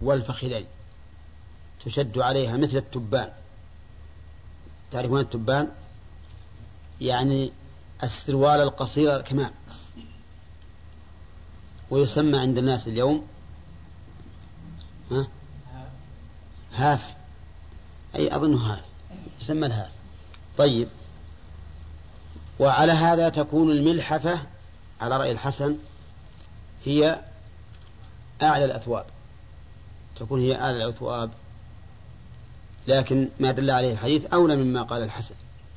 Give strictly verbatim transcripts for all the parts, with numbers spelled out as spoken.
والفخذين، تشد عليها مثل التبان. تعرفون التبان؟ يعني السروال القصير كمان، ويسمى عند الناس اليوم ها؟ هاف، أي أظن هاف، يسمى الهاف. طيب، وعلى هذا تكون الملحفة على رأي الحسن هي أعلى الأثواب، تكون هي أعلى الأثواب، لكن ما دل عليه الحديث أولى مما قال الحسن،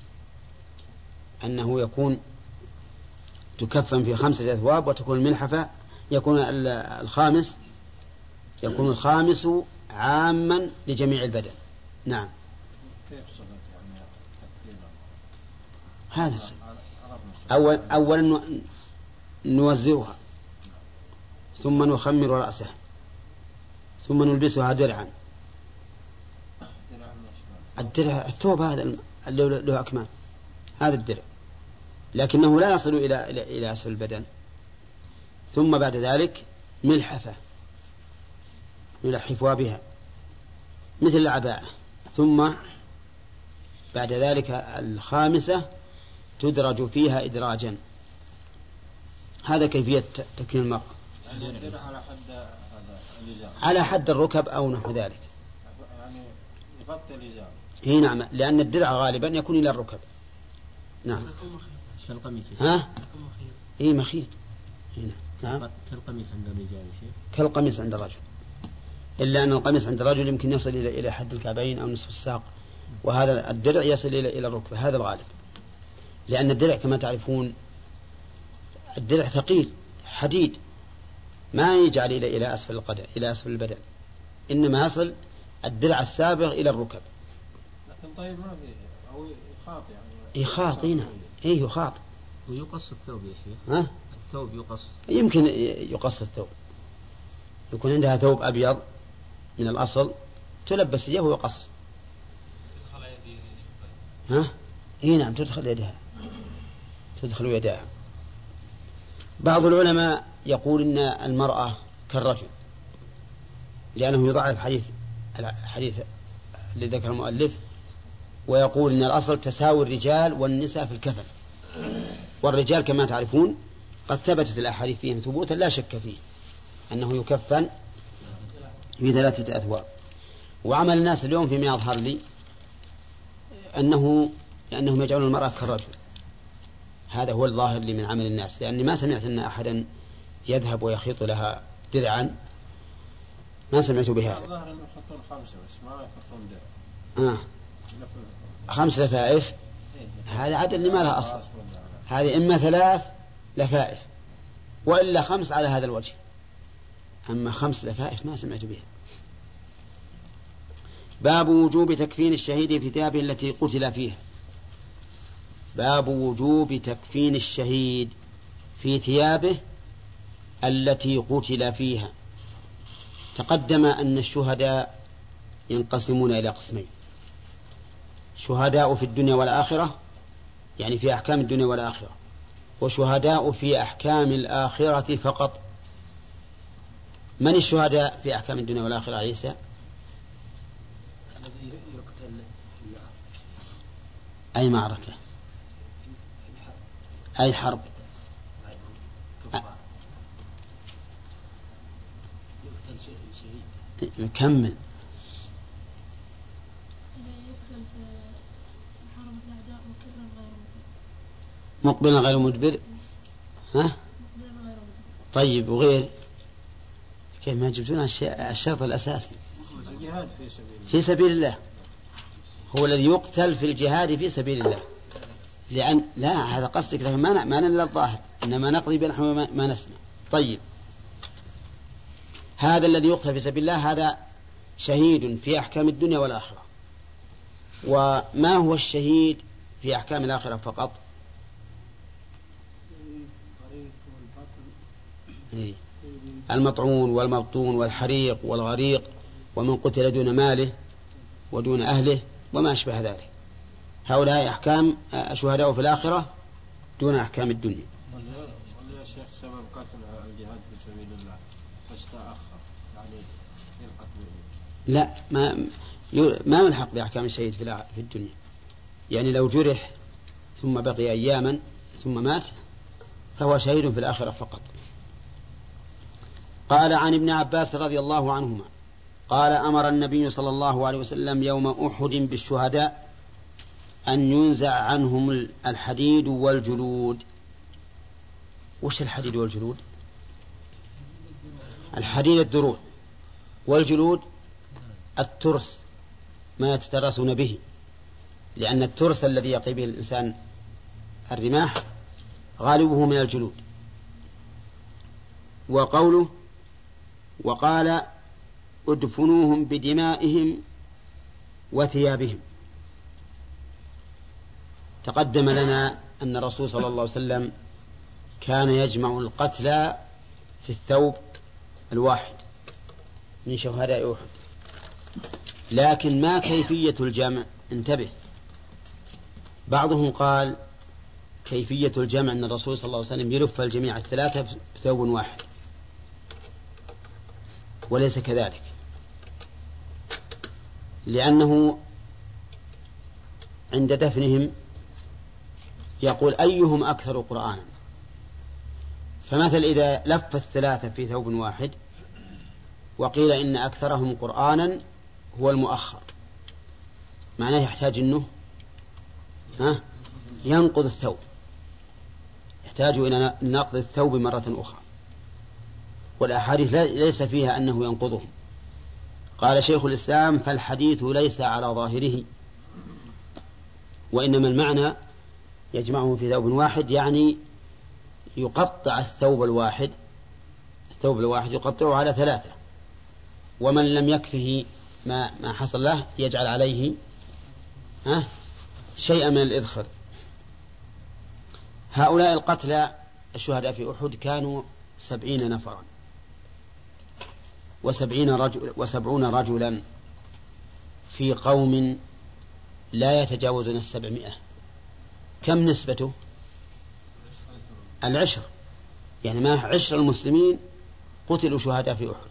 أنه يكون تكفن في خمسة أثواب، وتكون الملحفة يكون الخامس يكون الخامس عاما لجميع البدن. نعم. هذا أول أولا نوزرها، ثم نخمر رأسها، ثم نلبسها درعا. الدرع الثوب هذا اللي له أكمام، هذا الدرع، لكنه لا يصل إلى إلى إلى أسفل البدن. ثم بعد ذلك ملحفة يلحفها بها مثل العباءة. ثم بعد ذلك الخامسة تدرج فيها إدراجا. هذا كيفية تكفين المرأة على حد الركب أو نحو ذلك. يعني يغطي الإزار. هي نعم، لأن الدرع غالبا يكون إلى الركب. نعم. ها؟ إيه مخيط. نعم. كالقميص عند الرجال شيء. كالقميص عند الرجل، إلا أن القميص عند الرجل يمكن يصل إلى إلى حد الكعبين أو نصف الساق، وهذا الدرع يصل إلى إلى الركبة، هذا الغالب. لأن الدرع كما تعرفون الدرع ثقيل حديد، ما يجعل إلى إلى أسفل القدم إلى أسفل البدن، إنما يصل الدرع السابق إلى الركب. لكن طيب ما فيه أو يخاط يعني. يخاط هنا، إيه يخاط. ويقص الثوب يا شيخ. ها؟ الثوب يقص. يمكن يقص الثوب، يكون عندها ثوب أبيض من الأصل تلبس إياه ويقص. ها؟ إيه نعم، تدخل يدها تدخل يدها. بعض العلماء يقول إن المرأة كالرجل، لأنه يضعف حديث الحديث الذي ذكر المؤلف، ويقول إن الأصل تساوي الرجال والنساء في الكفن. والرجال كما تعرفون قد ثبتت الأحاديث فيهم ثبوتا لا شك فيه، أنه يكفن في ثلاثة أثواب. وعمل الناس اليوم فيما يظهر لي أنه أنهم يجعلون المرأة كالرجل، هذا هو الظاهر لي من عمل الناس، لأني ما سمعت أن أحدا يذهب ويخيط لها درعا، ما سمعت بهذا. الظاهر أنه يحطون خمسة بس ما يحطون درع. آه. خمس لفائف، هذا عدد لما لها أصل، هذه إما ثلاث لفائف وإلا خمس على هذا الوجه، أما خمس لفائف ما سمعت بها. باب وجوب تكفين الشهيد في ثيابه التي قتل فيها. باب وجوب تكفين الشهيد في ثيابه التي قتل فيها. تقدم أن الشهداء ينقسمون إلى قسمين: شهداء في الدنيا والآخرة، يعني في أحكام الدنيا والآخرة، وشهداء في أحكام الآخرة فقط. من الشهداء في أحكام الدنيا والآخرة عيسى؟ الذي يقتل في أي معركة؟ أي حرب؟ كمل. مقبلا غير مدبر. ها؟ طيب، وغير كيف ما جبتون الشرط الأساسي؟ في سبيل الله، هو الذي يقتل في الجهاد في سبيل الله. لأن لا هذا قصدك، لكن ما ما نلا الظاهر، إنما نقضي بنحو ما نسمع. طيب، هذا الذي يقتل في سبيل الله هذا شهيد في أحكام الدنيا والآخرة. وما هو الشهيد في أحكام الآخرة فقط؟ المطعون والمبطون والحريق والغريق ومن قتل دون ماله ودون أهله وما أشبه ذلك. هؤلاء أحكام شهداء في الآخرة دون أحكام الدنيا. والله يا شيخ سبب قتل الجهاد في سبيل الله بس تأخر لا، ما ما يلحق بأحكام الشهيد في الدنيا. يعني لو جرح ثم بقي أياما ثم مات فهو شهيد في الآخرة فقط. قال عن ابن عباس رضي الله عنهما قال أمر النبي صلى الله عليه وسلم يوم أحد بالشهداء أن ينزع عنهم الحديد والجلود. وش الحديد والجلود؟ الحديد الدروع، والجلود الترس ما يتترسون به، لأن الترس الذي يقي به الإنسان الرماح غالبه من الجلود. وقوله وقال ادفنوهم بدمائهم وثيابهم. تقدم لنا أن الرسول صلى الله عليه وسلم كان يجمع القتلى في الثوب الواحد من شهداء أحد، لكن ما كيفية الجمع؟ انتبه، بعضهم قال كيفية الجمع أن الرسول صلى الله عليه وسلم يلف الجميع الثلاثة في ثوب واحد، وليس كذلك، لأنه عند دفنهم يقول أيهم أكثر قرآنا، فمثل إذا لف الثلاثة في ثوب واحد وقيل إن أكثرهم قرآنا هو المؤخر، معناه يحتاج أنه ها ينقض الثوب، يحتاج إلى نقض الثوب مرة أخرى، والأحاديث ليس فيها أنه ينقضه. قال شيخ الإسلام فالحديث ليس على ظاهره، وإنما المعنى يجمعه في ثوب واحد، يعني يقطع الثوب الواحد الثوب الواحد يقطعه على ثلاثة، ومن لم يكفه ما, ما حصل له يجعل عليه ها شيئا من الإذخر. هؤلاء القتلى الشهداء في أحد كانوا سبعين نفرا وسبعين رجل وسبعون رجلا في قوم لا يتجاوزون السبعمائة. كم نسبته؟ العشر، يعني ما عشر المسلمين قتلوا شهداء في أحد،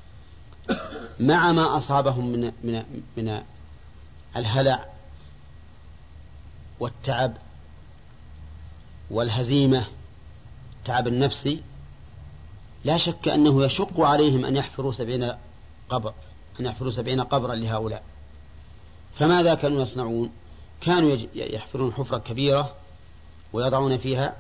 مع ما أصابهم من من من الهلع والتعب والهزيمة، التعب النفسي. لا شك أنه يشق عليهم أن يحفروا سبعين قبر أن يحفروا سبعين قبرا لهؤلاء. فماذا كانوا يصنعون؟ كانوا يحفرون حفرة كبيرة ويضعون فيها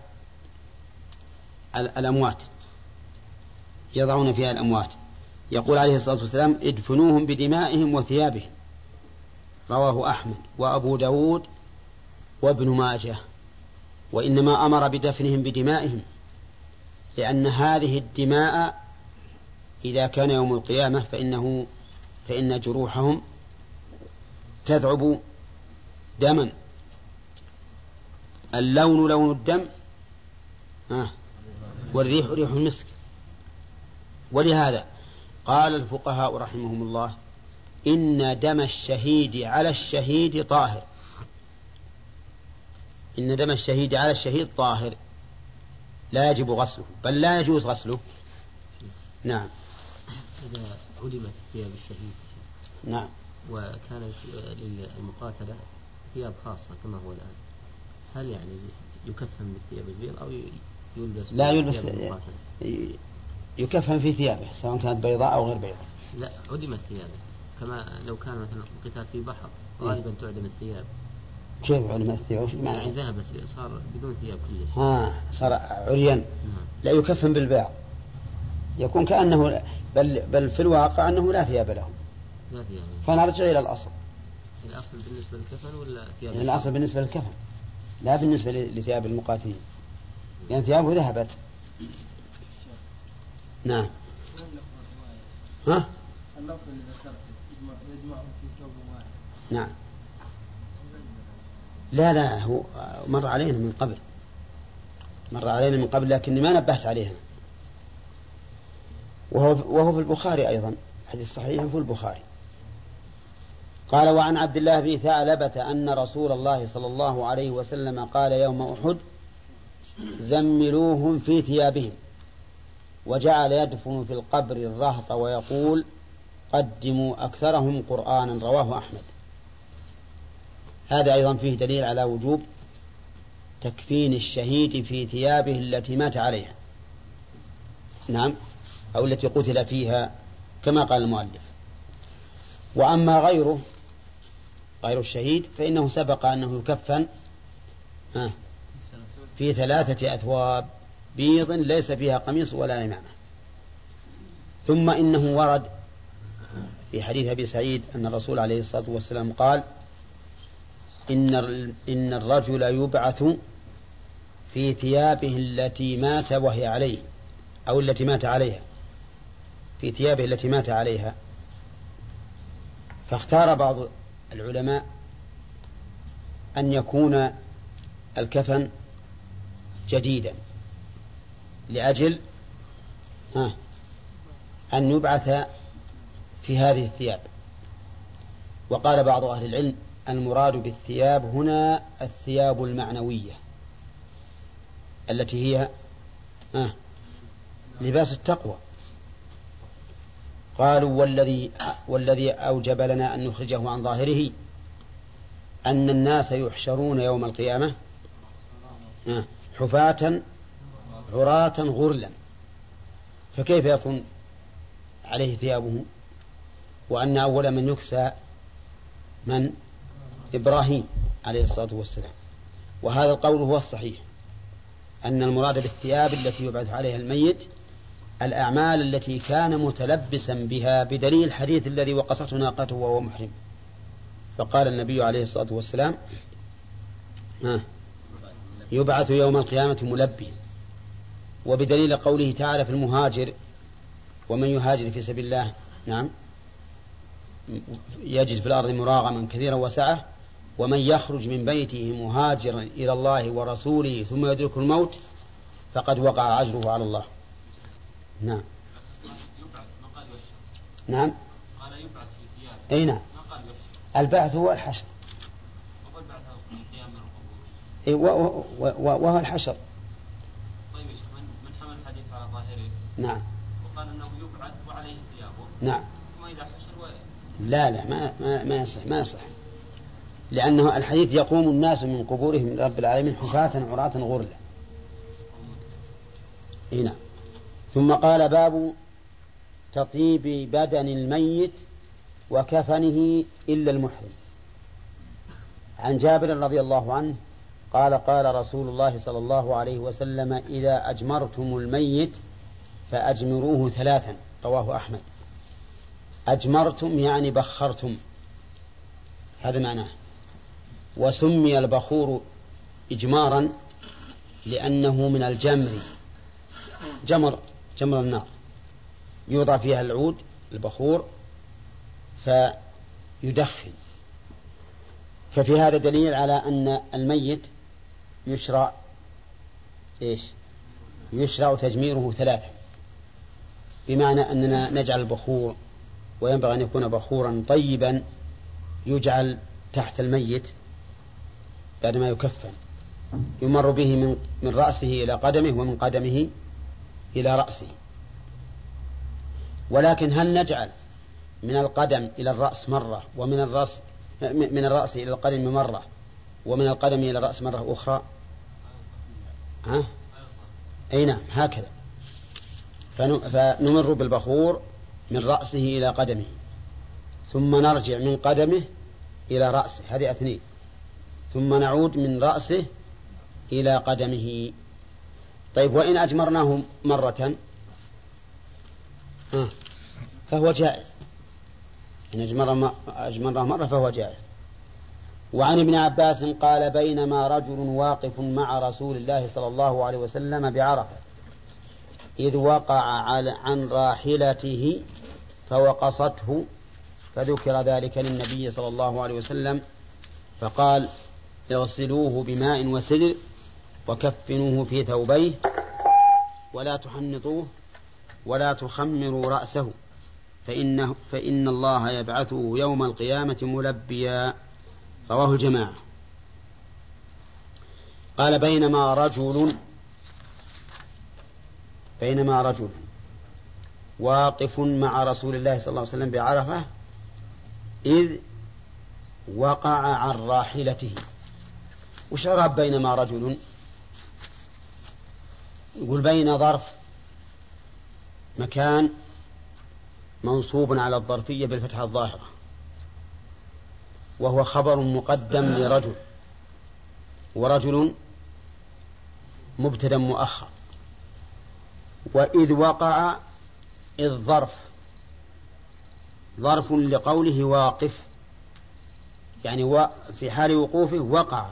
الأموات يضعون فيها الأموات. يقول عليه الصلاة والسلام ادفنوهم بدمائهم وثيابهم، رواه أحمد وأبو داود وابن ماجه. وإنما أمر بدفنهم بدمائهم لأن هذه الدماء إذا كان يوم القيامة فإنه فإن جروحهم تذعب دما، اللون لون الدم آه والريح ريح المسك. ولهذا قال الفقهاء رحمهم الله إن دم الشهيد على الشهيد طاهر إن دم الشهيد على الشهيد طاهر لا يجب غسله، بل لا يجوز غسله. نعم. إذا علمت ثياب الشهيد نعم وكان للمقاتلة ثياب خاصة كما هو الآن، هل يعني يكفن بالثياب البيض أو يلبس؟ لا يلبس، يكفن في ثيابه سواء كانت بيضاء أو غير بيضاء. لا عدمت ثيابه، كما لو كان مثلا القتال في بحر غالبا تعدم الثياب. كيف علم الثياب؟ يعني ذهب صار بدون ثياب كلش. ها صار عريان. نعم. لا يكفن بالباع، يكون كأنه بل, بل في الواقع أنه لا ثياب لهم. لا ثياب. فنرجع إلى الأصل. الأصل بالنسبة للكفن ولا ثياب؟ يعني الأصل بالنسبة للكفن لا بالنسبة لثياب المقاتلين، لأن يعني ثيابه ذهبت. نعم. ها؟ اللفظ اللي ذكرته يجمعهم في ثوب واحد. نعم. لا لا هو مر علينا من قبل مر علينا من قبل لكني ما نبهت عليها، وهو وهو في البخاري أيضا، حديث صحيح في البخاري. قال وعن عبد الله بن ثعلبة أن رسول الله صلى الله عليه وسلم قال يوم أحد زملوهم في ثيابهم وجعل يدفن في القبر الرهط ويقول قدموا أكثرهم قرآنا، رواه أحمد. هذا أيضا فيه دليل على وجوب تكفين الشهيد في ثيابه التي مات عليها، نعم، أو التي قتل فيها كما قال المؤلف. وأما غيره غير الشهيد فإنه سبق أنه يكفن في ثلاثة أثواب بيض ليس فيها قميص ولا إمامة. ثم إنه ورد في حديث أبي سعيد أن الرسول عليه الصلاة والسلام قال إن إن الرجل يبعث في ثيابه التي مات وهي عليه، أو التي مات عليها، في ثيابه التي مات عليها. فاختار بعض العلماء أن يكون الكفن جديدا لأجل أن يبعث في هذه الثياب. وقال بعض أهل العلم المراد بالثياب هنا الثياب المعنوية التي هي آه لباس التقوى. قالوا والذي, والذي أوجب لنا أن نخرجه عن ظاهره أن الناس يحشرون يوم القيامة آه حفاة عراة غرلا، فكيف يكون عليه ثيابه وأن أول من يكسى من إبراهيم عليه الصلاة والسلام. وهذا القول هو الصحيح، أن المراد بالثياب التي يبعث عليها الميت الأعمال التي كان متلبسا بها، بدليل الحديث الذي وقصته ناقته وهو محرم. فقال النبي عليه الصلاة والسلام يبعث يوم القيامة ملبيا. وبدليل قوله تعالى في المهاجر ومن يهاجر في سبيل الله نعم يجد في الأرض مراغما كثيرا وسعة، ومن يخرج من بيته مهاجرا إلى الله ورسوله ثم يدرك الموت فقد وقع أجره على الله. نعم نعم أي نعم. البعث هو الحشر وهو الحشر. طيب من حمل الحديث على ظاهره نعم وقال أنه يبعث وعليه ثيابه نعم ثم إذا حشر وإيه؟ لا لا ما ما ما يصح ما يصح لأنه الحديث يقوم الناس من قبورهم من رب العالمين حفاة عراة غرلا. هنا ثم قال باب تطيب بدن الميت وكفنه إلا المحرم. عن جابر رضي الله عنه قال قال رسول الله صلى الله عليه وسلم إذا أجمرتم الميت فأجمروه ثلاثا، رواه أحمد. أجمرتم يعني بخرتم، هذا معناه. وسمي البخور إجمارا لأنه من الجمر، جمر جمر النار، يوضع فيها العود البخور فيدخن. ففي هذا دليل على أن الميت يشرع إيش؟ يشرع تجميره ثلاثة، بمعنى أننا نجعل البخور، وينبغي أن يكون بخورا طيبا يجعل تحت الميت بعدما يكفن، يمر به من من رأسه إلى قدمه ومن قدمه إلى رأسه. ولكن هل نجعل من القدم إلى الرأس مرة ومن الرأس من الرأس إلى القدم مرة ومن القدم إلى الرأس مرة أخرى؟ ها؟ أي نعم هكذا. فنمر بالبخور من رأسه إلى قدمه ثم نرجع من قدمه إلى رأسه، هذه اثنين، ثم نعود من رأسه إلى قدمه. طيب وإن أجمرناه مرة ها فهو جائز، إن أجمرناه مرة فهو جائز. وعن ابن عباس قال بينما رجل واقف مع رسول الله صلى الله عليه وسلم بعرفة إذ وقع عن راحلته فوقصته، فذكر ذلك للنبي صلى الله عليه وسلم فقال اغسلوه بماء وسدر وكفنوه في ثوبيه ولا تحنطوه ولا تخمروا رأسه فإنه فإن الله يبعثه يوم القيامة ملبيا، رواه الجماعة. قال بينما رجل بينما رجل واقف مع رسول الله صلى الله عليه وسلم بعرفة إذ وقع عن راحلته. وشرب بينما رجل، يقول بين ظرف مكان منصوب على الظرفية بالفتحة الظاهرة، وهو خبر مقدم لرجل، ورجل مبتدا مؤخر. وإذ وقع إذ ظرف ظرف لقوله واقف، يعني في حال وقوفه وقع.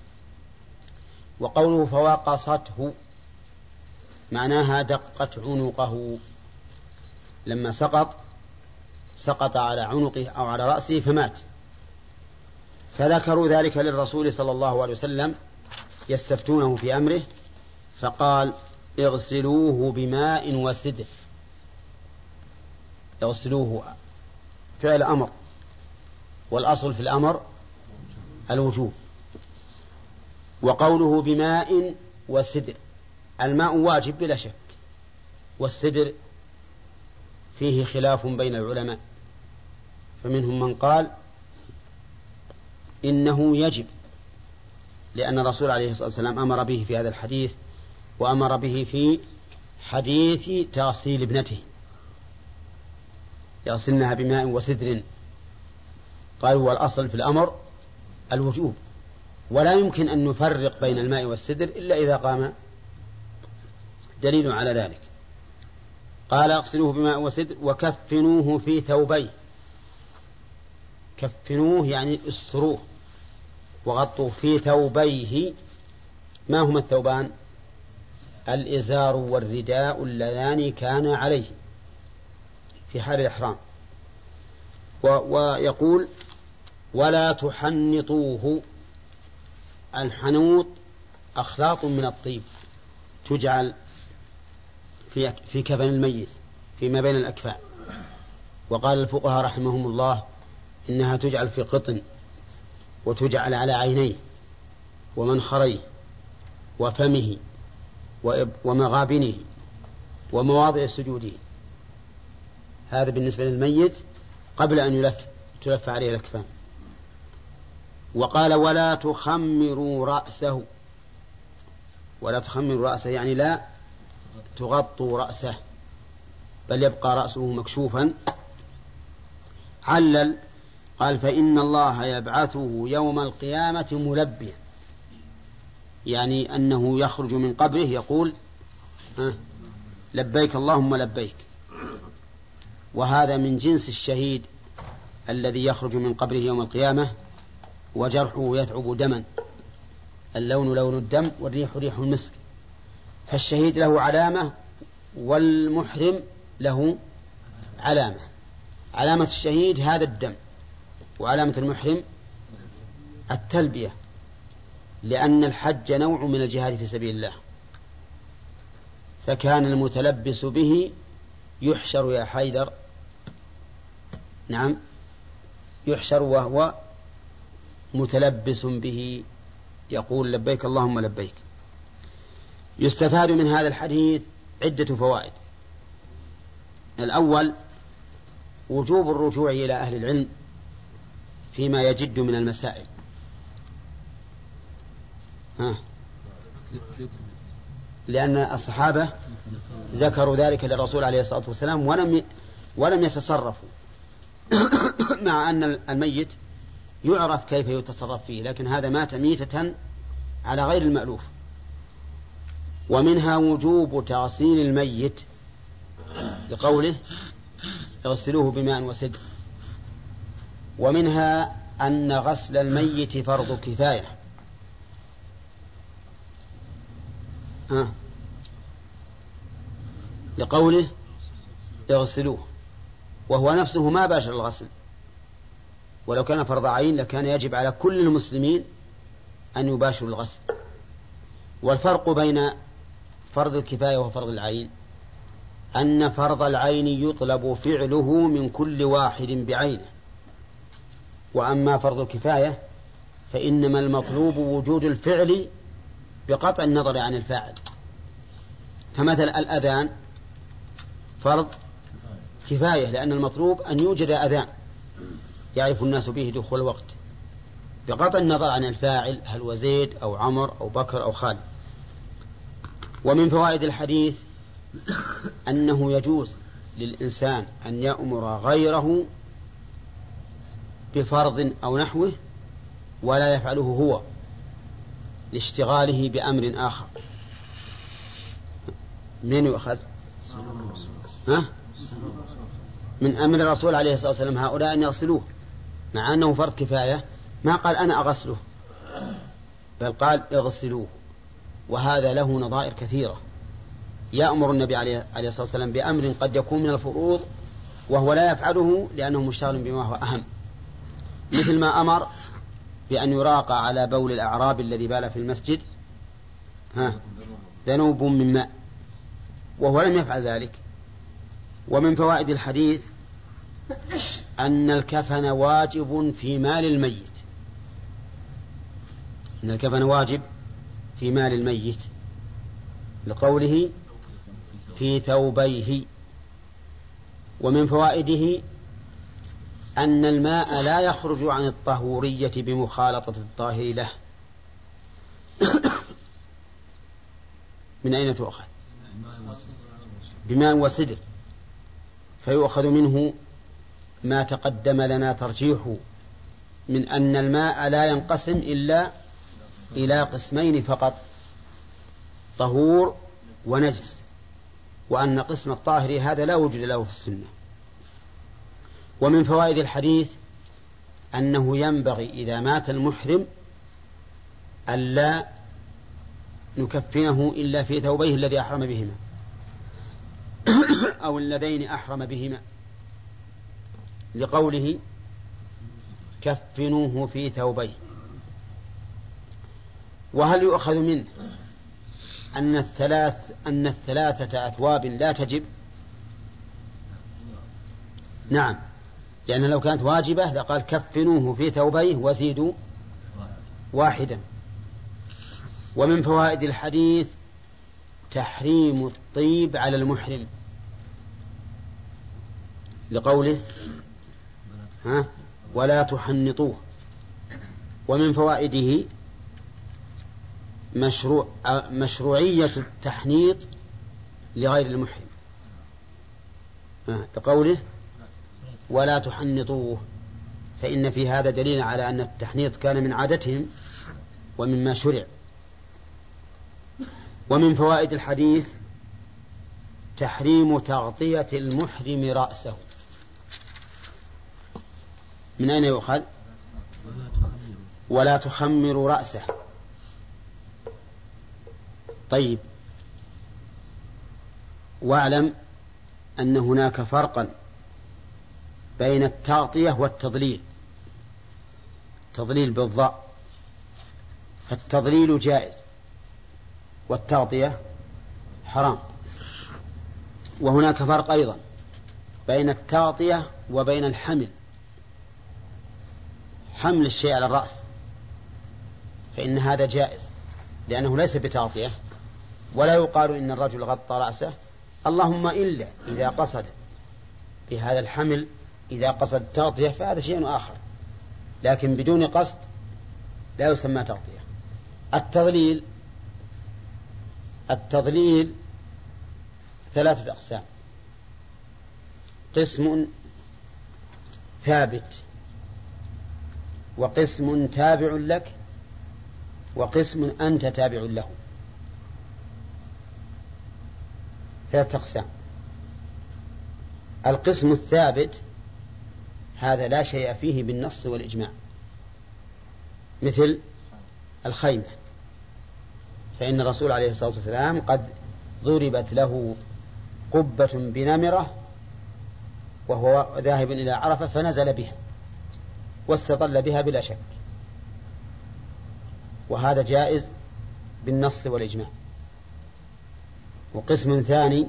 وقوله فواقصته معناها دقت عنقه، لما سقط سقط على عنقه أو على رأسه فمات. فذكروا ذلك للرسول صلى الله عليه وسلم يستفتونه في أمره، فقال اغسلوه بماء وسدر. اغسلوه فعل أمر، والأصل في الأمر الوجوب. وقوله بماء وسدر، الماء واجب بلا شك، والسدر فيه خلاف بين العلماء، فمنهم من قال إنه يجب، لأن الرسول عليه الصلاة والسلام أمر به في هذا الحديث، وأمر به في حديث تغسيل ابنته، يغسلنها بماء وسدر. قالوا والأصل في الأمر الوجوب، ولا يمكن أن نفرق بين الماء والسدر إلا إذا قام دليل على ذلك. قال اغسلوه بماء وسدر وكفنوه في ثوبيه. كفنوه يعني استروه وغطوا في ثوبيه. ما هما الثوبان؟ الإزار والرداء اللذان كان عليه في حال الإحرام. ويقول ولا تحنطوه. الحنوط أخلاط من الطيب تجعل في في كفن الميت فيما بين الأكفان. وقال الفقهاء رحمهم الله إنها تجعل في قطن، وتجعل على عينيه ومنخريه وفمه ومغابنه ومواضع سجوده. هذا بالنسبة للميت قبل أن يلف تلف عليه الأكفان. وقال ولا تخمروا رأسه. ولا تخمروا رأسه يعني لا تغطوا رأسه، بل يبقى رأسه مكشوفا. علل قال فإن الله يبعثه يوم القيامة ملبيا، يعني أنه يخرج من قبره يقول لبيك اللهم لبيك. وهذا من جنس الشهيد الذي يخرج من قبره يوم القيامة وجرحه يتعب دما، اللون لون الدم والريح ريح المسك. فالشهيد له علامة والمحرم له علامة. علامة الشهيد هذا الدم، وعلامة المحرم التلبية، لأن الحج نوع من الجهاد في سبيل الله. فكان المتلبس به يحشر يا حيدر، نعم يحشر وهو متلبس به يقول لبيك اللهم لبيك. يستفاد من هذا الحديث عدة فوائد. الأول وجوب الرجوع إلى أهل العلم فيما يجد من المسائل. ها. لأن الصحابة ذكروا ذلك للرسول عليه الصلاة والسلام ولم ولم يتصرفوا مع أن الميت يعرف كيف يتصرف فيه، لكن هذا مات ميتة على غير المألوف. ومنها وجوب تغسيل الميت لقوله اغسلوه بماء وسدر. ومنها أن غسل الميت فرض كفاية. ها. لقوله اغسلوه، وهو نفسه ما باشر الغسل، ولو كان فرض عين لكان يجب على كل المسلمين أن يباشروا الغسل. والفرق بين فرض الكفاية وفرض العين أن فرض العين يطلب فعله من كل واحد بعينه، وأما فرض الكفاية فإنما المطلوب وجود الفعل بقطع النظر عن الفاعل. فمثل الأذان فرض كفاية، لأن المطلوب أن يوجد أذان يعرف الناس به دخول الوقت بقطع النظر عن الفاعل هل هو زيد أو عمر أو بكر أو خالد. ومن فوائد الحديث أنه يجوز للإنسان أن يأمر غيره بفرض أو نحوه ولا يفعله هو لاشتغاله بأمر آخر. من يؤخذ؟ ها؟ من أمر الرسول عليه الصلاة والسلام هؤلاء أن يغسلوه، مع أنه فرض كفاية ما قال أنا أغسله، بل قال اغسلوه. وهذا له نظائر كثيرة. يأمر النبي عليه الصلاة والسلام بأمر قد يكون من الفروض وهو لا يفعله لأنه مشتغل بما هو أهم، مثل ما أمر بأن يراقى على بول الأعراب الذي بال في المسجد ها ذنوب من ماء، وهو لم يفعل ذلك. ومن فوائد الحديث أن الكفن واجب في مال الميت، أن الكفن واجب في مال الميت لقوله في ثوبيه. ومن فوائده أن الماء لا يخرج عن الطهورية بمخالطة الطاهر له. من أين تؤخذ؟ بماء وسدر، فيؤخذ منه ما تقدم لنا ترجيحه من أن الماء لا ينقسم إلا إلى قسمين فقط، طهور ونجس، وأن قسم الطاهر هذا لا وجود له في السنة. ومن فوائد الحديث أنه ينبغي إذا مات المحرم ألا نكفنه إلا في ثوبيه الذي أحرم بهما أو اللذين أحرم بهما، لقوله كفنوه في ثوبيه. وهل يؤخذ منه أن الثلاث أن الثلاثة أثواب لا تجب؟ نعم، لأن لو كانت واجبة لقال كفنوه في ثوبيه وزيدوا واحدا. ومن فوائد الحديث تحريم الطيب على المحرم لقوله ها ولا تحنطوه. ومن فوائده مشروع مشروعية التحنيط لغير المحرم لقوله ولا تحنطوه، فإن في هذا دليل على أن التحنيط كان من عادتهم ومما شرع. ومن فوائد الحديث تحريم تغطية المحرم رأسه. من أين يؤخذ؟ ولا تخمر رأسه. طيب، واعلم أن هناك فرقا بين التغطية والتضليل. تضليل بالضاء، فالتضليل جائز والتغطية حرام. وهناك فرق أيضا بين التغطية وبين الحمل. حمل الشيء على الرأس فإن هذا جائز لأنه ليس بتغطية، ولا يقال إن الرجل غطى رأسه، اللهم إلا إذا قصد بهذا الحمل، إذا قصد تغطية فهذا شيء آخر، لكن بدون قصد لا يسمى تغطية. التضليل التضليل ثلاثة أقسام: قسم ثابت، وقسم تابع لك، وقسم أنت تابع له. ثلاثة أقسام. القسم الثابت هذا لا شيء فيه بالنص والإجماع، مثل الخيمة، فإن الرسول عليه الصلاة والسلام قد ضربت له قبة بنمرة وهو ذاهب إلى عرفة فنزل بها واستظل بها بلا شك، وهذا جائز بالنص والإجماع. وقسم ثاني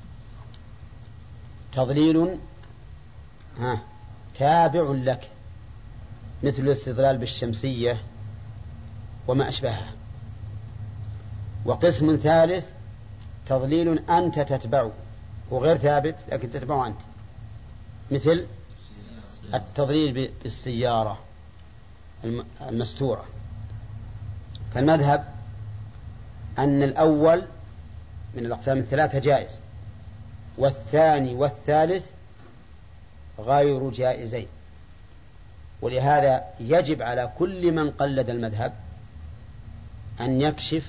تضليل ها تابع لك، مثل الاستظلال بالشمسية وما أشبهها. وقسم ثالث تضليل أنت تتبعه، وغير ثابت لكن تتبعه أنت، مثل التضليل بالسيارة المستورة. فالمذهب أن الأول من الأقسام الثلاثة جائز، والثاني والثالث غير جائزين. ولهذا يجب على كل من قلد المذهب أن يكشف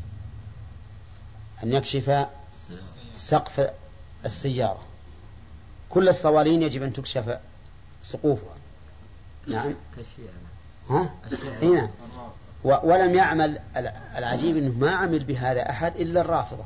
أن يكشف سقف السيارة. كل الصوالين يجب أن تكشف سقوفها. نعم. ها؟ نعم. ولم يعمل، العجيب أنه ما عمل بهذا أحد إلا الرافضة،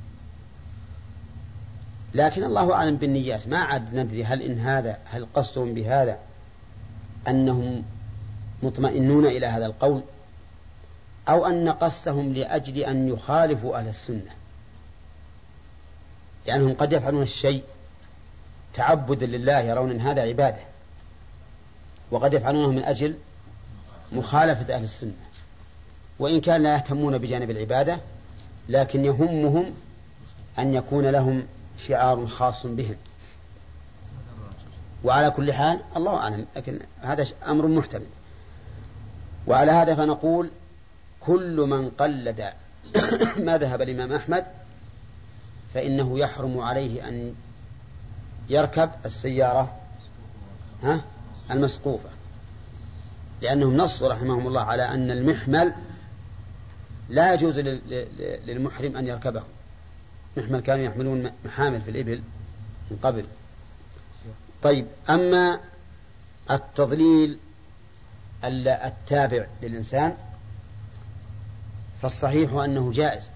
لكن الله أعلم بالنيات. ما عاد ندري هل إن هذا هل قصدهم بهذا أنهم مطمئنون إلى هذا القول، أو أن قصدهم لأجل أن يخالفوا أهل السنة، لأنهم قد يفعلون الشيء تعبدا لله، يرون أن هذا عبادة، وقد يفعلونه من أجل مخالفة أهل السنة، وإن كان لا يهتمون بجانب العبادة، لكن يهمهم أن يكون لهم شعار خاص بهم. وعلى كل حال الله أعلم، لكن هذا أمر محتمل. وعلى هذا فنقول كل من قلد مذهب الإمام أحمد فإنه يحرم عليه أن يركب السيارة ها المسقوفة، لأنهم نصوا رحمهم الله على أن المحمل لا يجوز للمحرم أن يركبه. محمل كانوا يحملون محامل في الإبل من قبل. طيب، أما التضليل التابع للإنسان فالصحيح أنه جائز،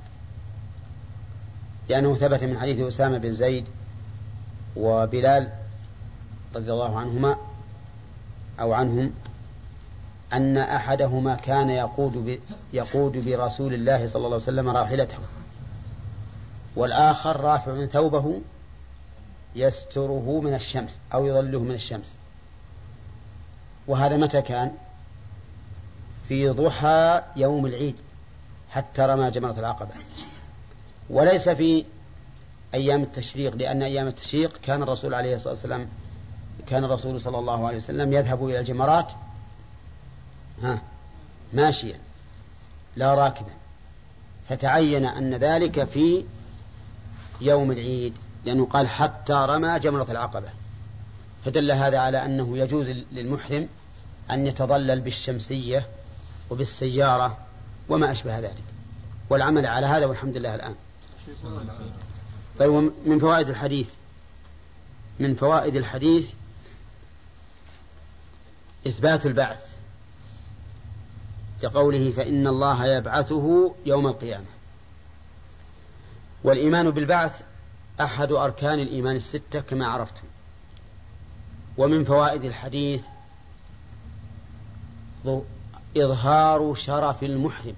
لأنه ثبت من حديث أسامة بن زيد وبلال رضي الله عنهما أو عنهم أن أحدهما كان يقود يقود برسول الله صلى الله عليه وسلم راحلته، والآخر رافع ثوبه يستره من الشمس أو يظله من الشمس. وهذا متى كان؟ في ضحى يوم العيد حتى رمى جمرة العقبة، وليس في أيام التشريق، لأن أيام التشريق كان الرسول عليه الصلاة والسلام كان الرسول صلى الله عليه وسلم يذهب إلى الجمرات ها ماشيا لا راكبا، فتعين أن ذلك في يوم العيد، لأنه قال حتى رمى جمرة العقبة، فدل هذا على أنه يجوز للمحرم أن يتضلل بالشمسية وبالسيارة وما أشبه ذلك، والعمل على هذا والحمد لله الآن. طيب، من فوائد الحديث من فوائد الحديث إثبات البعث، لقوله فإن الله يبعثه يوم القيامة. والإيمان بالبعث أحد أركان الإيمان الستة كما عرفتم. ومن فوائد الحديث إظهار شرف المحرم،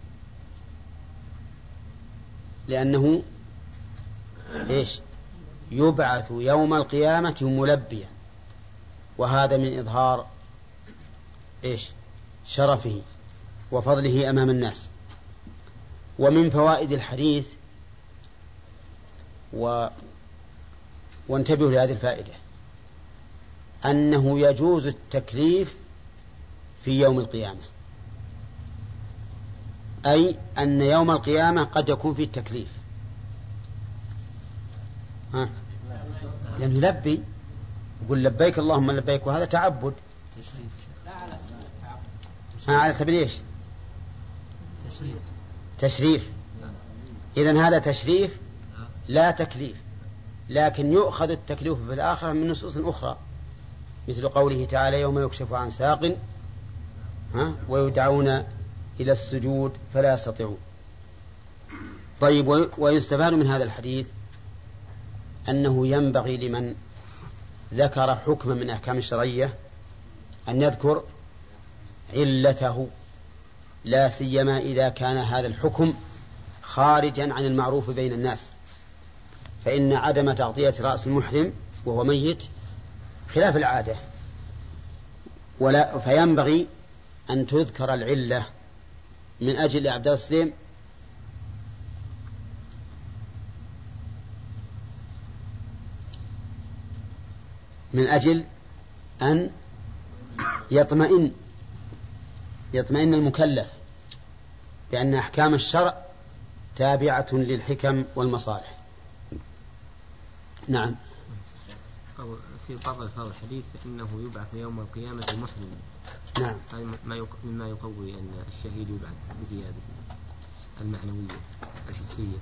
لأنه إيش يبعث يوم القيامة ملبيا، وهذا من إظهار إيش شرفه وفضله أمام الناس. ومن فوائد الحديث و... وانتبهوا لهذه الفائدة، أنه يجوز التكليف في يوم القيامة، أي أن يوم القيامة قد يكون فيه التكليف، ها لأنه يلبي يقول لبيك اللهم لبيك، وهذا تعبد ها على سبيل إيش تشريف, تشريف. إذن هذا تشريف لا تكليف، لكن يؤخذ التكليف في الآخرة من نصوص أخرى، مثل قوله تعالى يوم يكشف عن ساق ها ويدعون إلى السجود فلا يستطيعون. طيب، ويستفاد من هذا الحديث أنه ينبغي لمن ذكر حكما من أحكام الشرعية أن يذكر علته، لا سيما إذا كان هذا الحكم خارجا عن المعروف بين الناس، فإن عدم تغطية رأس المحرم وهو ميت خلاف العادة، ولا فينبغي أن تذكر العلة. من أجل عبد السليم من أجل أن يطمئن يطمئن المكلف بأن أحكام الشرع تابعة للحكم والمصالح. نعم. في بعض الفاظ الحديث فإنه يبعث يوم القيامة محرما. نعم. مما يقوي أن الشهيد يبعث بثيابه المعنوية الحسية.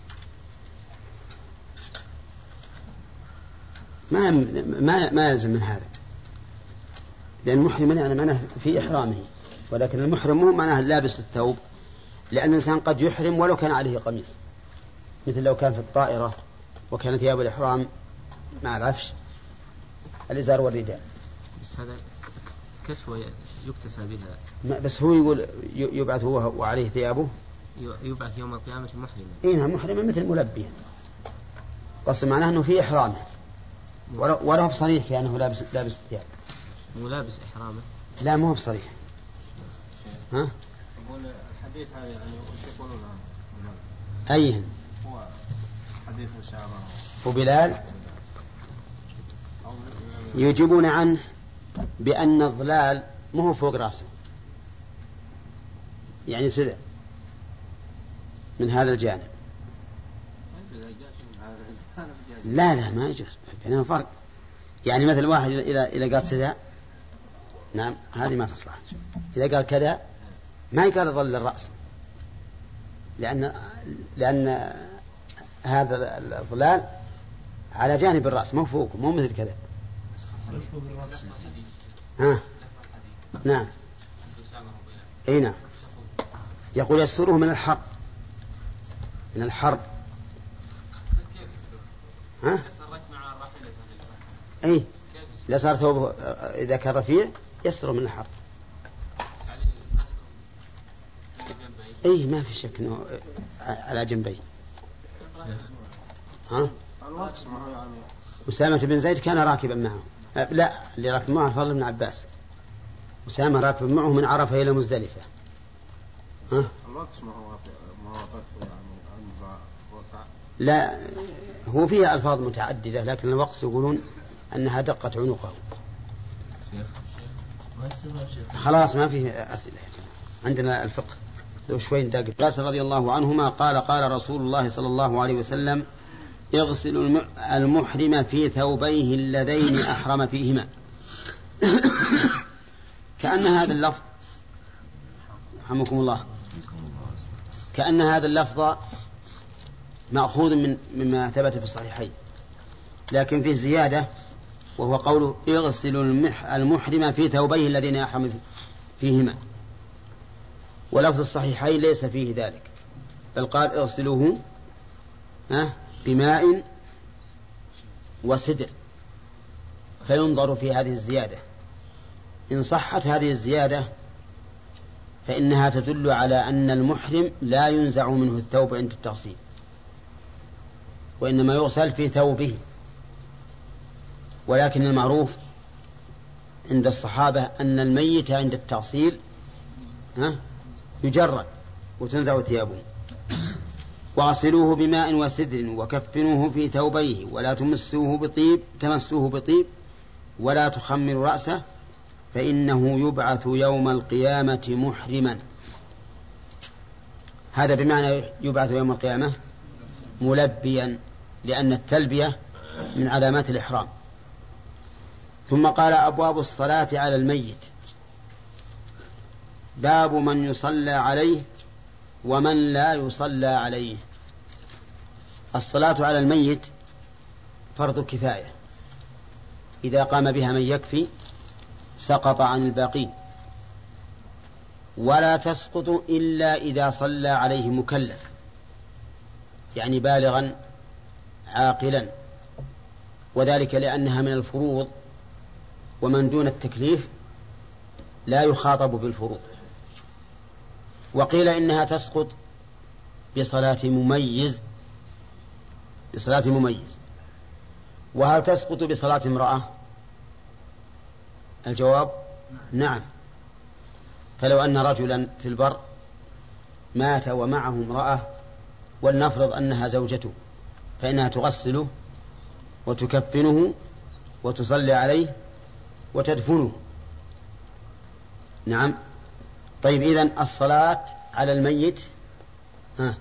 ما ما ما يلزم من هذا، لأن المحرم يعني معناه في إحرامه، ولكن المحرم مو معناه لابس الثوب، لأن الإنسان قد يحرم ولو كان عليه قميص، مثل لو كان في الطائرة وكان ثياب الإحرام مع العفش الإزار والرداء. بس هذا كسوة يكتسى بها. بس هو يقول يبعث هو وعليه ثيابه، يبعث يوم القيامة محرما. إيه محرما مثل ملبيا، قصد معناه أنه في إحرامه وله بصريح في أنه لابس لابس الثياب. مو لابس إحرامه؟ لا مو بصريح. ها؟ يقول الحديث هذا يعني وش يقولون عنه؟ أيهن؟ هو حديث الشعراء وبلال يجيبون عنه بأن الظلال مو فوق رأسه، يعني سدى من هذا الجانب. لا لا ما يجوز، بينهم فرق. يعني مثل واحد إذا إذا قال سدى، نعم هذه ما تصلح. إذا قال كذا ما يقال ظل الرأس، لأن لأن هذا الظلال على جانب الرأس مو فوق، مو مثل كذا. ها نعم اي نعم. يقول يستره من الحر، من الحر. ها اي لا صار ثوبه اذا كان رفيع يستره من الحر. اي ما في شك انه على جنبي. ها أسامة بن زيد كان راكبا معه، لا اللي راكب معه الفضل بن عباس. أسامة راكب معه من عرفة إلى مزدلفة. ها؟ لا هو فيها ألفاظ متعددة، لكن الوقت يقولون أنها دقت عنقه. خلاص ما فيه أسئلة، عندنا الفقه لو شوي ندقق. عباس رضي الله عنهما قال قال رسول الله صلى الله عليه وسلم يغسل المحرم في ثوبيه اللذين أحرم فيهما. كأن هذا اللفظ رحمكم الله كأن هذا اللفظ مأخوذ من مما ثبت في الصحيحين، لكن فيه زيادة وهو قوله يغسل المحرم في ثوبيه الذين أحرم فيهما، ولفظ الصحيحين ليس فيه ذلك، بل قال اغسلوه بماء وسدر. فينظر في هذه الزيادة، إن صحت هذه الزيادة فإنها تدل على أن المحرم لا ينزع منه الثوب عند التغسيل، وإنما يغسل في ثوبه. ولكن المعروف عند الصحابة أن الميت عند التغسيل يجرد وتنزع ثيابه. واغسلوه بماء وسدر وكفنوه في ثوبيه ولا تمسوه بطيب تمسوه بطيب ولا تخمروا رأسه فإنه يبعث يوم القيامة محرما. هذا بمعنى يبعث يوم القيامة ملبيا، لأن التلبية من علامات الإحرام. ثم قال أبواب الصلاة على الميت. باب من يصلى عليه ومن لا يصلى عليه. الصلاة على الميت فرض كفاية، إذا قام بها من يكفي سقط عن الباقين، ولا تسقط إلا إذا صلى عليه مكلف، يعني بالغا عاقلا، وذلك لأنها من الفروض، ومن دون التكليف لا يخاطب بالفروض. وقيل إنها تسقط بصلاة مميز بصلاة مميز وهل تسقط بصلاة امرأة؟ الجواب نعم. فلو أن رجلا في البر مات ومعه امرأة ولنفرض أنها زوجته، فإنها تغسله وتكفنه وتصلي عليه وتدفنه. نعم. طيب إذن الصلاة على الميت ها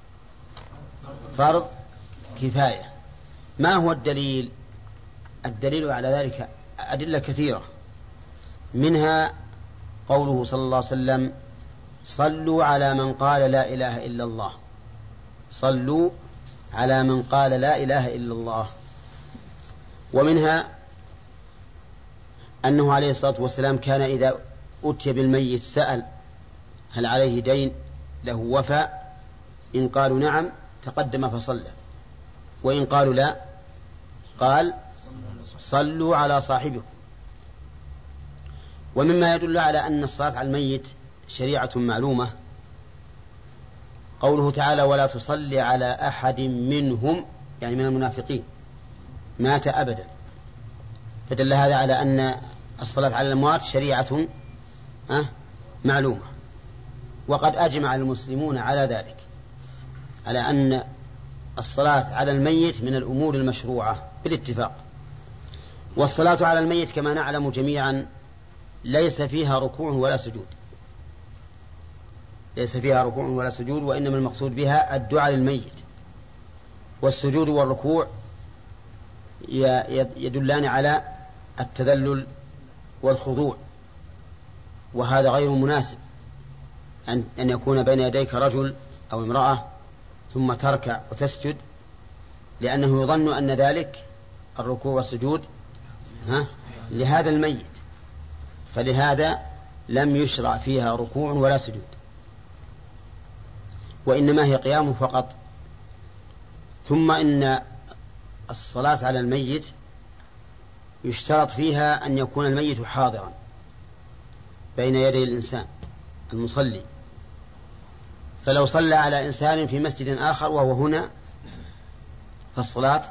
فرض كفاية. ما هو الدليل؟ الدليل على ذلك أدلة كثيرة، منها قوله صلى الله عليه وسلم: صلوا على من قال لا إله إلا الله، صلوا على من قال لا إله إلا الله. ومنها أنه عليه الصلاة والسلام كان إذا أتي بالميت سأل: هل عليه دين له وفاء؟ إن قالوا نعم تقدم فصلى، وإن قالوا لا قال: صلوا على صاحبكم. ومما يدل على أن الصلاة على الميت شريعة معلومة قوله تعالى: ولا تصلي على أحد منهم، يعني من المنافقين، مات أبدا. فدل هذا على أن الصلاة على الأموات شريعة معلومة. وقد أجمع المسلمون على ذلك، على أن الصلاة على الميت من الأمور المشروعة بالاتفاق. والصلاة على الميت كما نعلم جميعا ليس فيها ركوع ولا سجود، ليس فيها ركوع ولا سجود، وإنما المقصود بها الدعاء للميت. والسجود والركوع يدلان على التذلل والخضوع، وهذا غير مناسب أن يكون بين يديك رجل أو امرأة ثم تركع وتسجد، لأنه يظن أن ذلك الركوع والسجود ها لهذا الميت، فلهذا لم يشرع فيها ركوع ولا سجود، وإنما هي قيام فقط. ثم إن الصلاة على الميت يشترط فيها أن يكون الميت حاضرا بين يدي الإنسان المصلي، فلو صلى على إنسان في مسجد آخر وهو هنا فالصلاة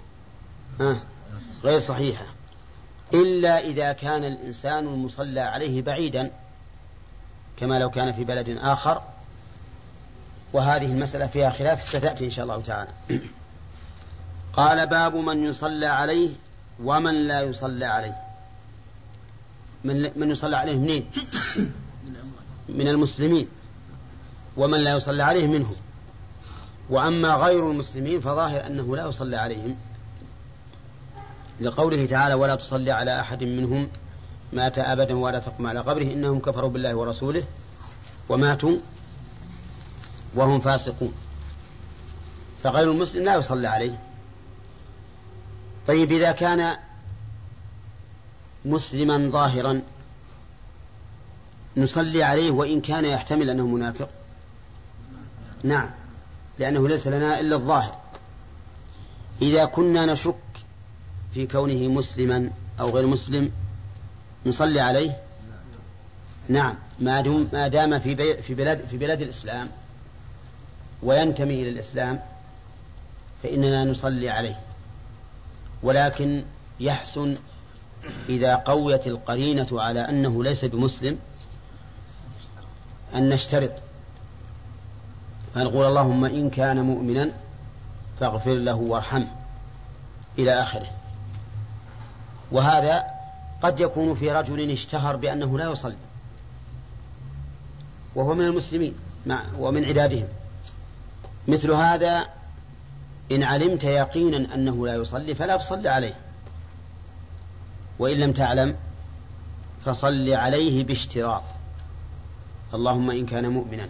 غير صحيحة، إلا إذا كان الإنسان المصلى عليه بعيدا، كما لو كان في بلد آخر، وهذه المسألة فيها خلاف ستأتي إن شاء الله تعالى. قال: باب من يصلى عليه ومن لا يصلى عليه. من, من يصلى عليه منين؟ من المسلمين، ومن لا يصلى عليه منهم. وأما غير المسلمين فظاهر أنه لا يصلى عليهم، لقوله تعالى: ولا تصلي على أحد منهم مات أبدا ولا تقم على قبره إنهم كفروا بالله ورسوله وماتوا وهم فاسقون. فغير المسلم لا يصلى عليه. طيب إذا كان مسلما ظاهرا نصلي عليه وإن كان يحتمل أنه منافق؟ نعم، لأنه ليس لنا إلا الظاهر. إذا كنا نشك في كونه مسلما أو غير مسلم نصلي عليه؟ نعم، ما دام في في بلاد في بلاد الإسلام وينتمي إلى الإسلام فإننا نصلي عليه. ولكن يحسن إذا قويت القرينة على أنه ليس بمسلم أن نشترط، فنقول: اللهم إن كان مؤمنا فاغفر له وارحمه إلى آخره. وهذا قد يكون في رجل اشتهر بأنه لا يصلي وهو من المسلمين ومن عدادهم، مثل هذا إن علمت يقينا أنه لا يصلي فلا تصلي عليه، وإن لم تعلم فصل عليه باشتراط: اللهم إن كان مؤمنا.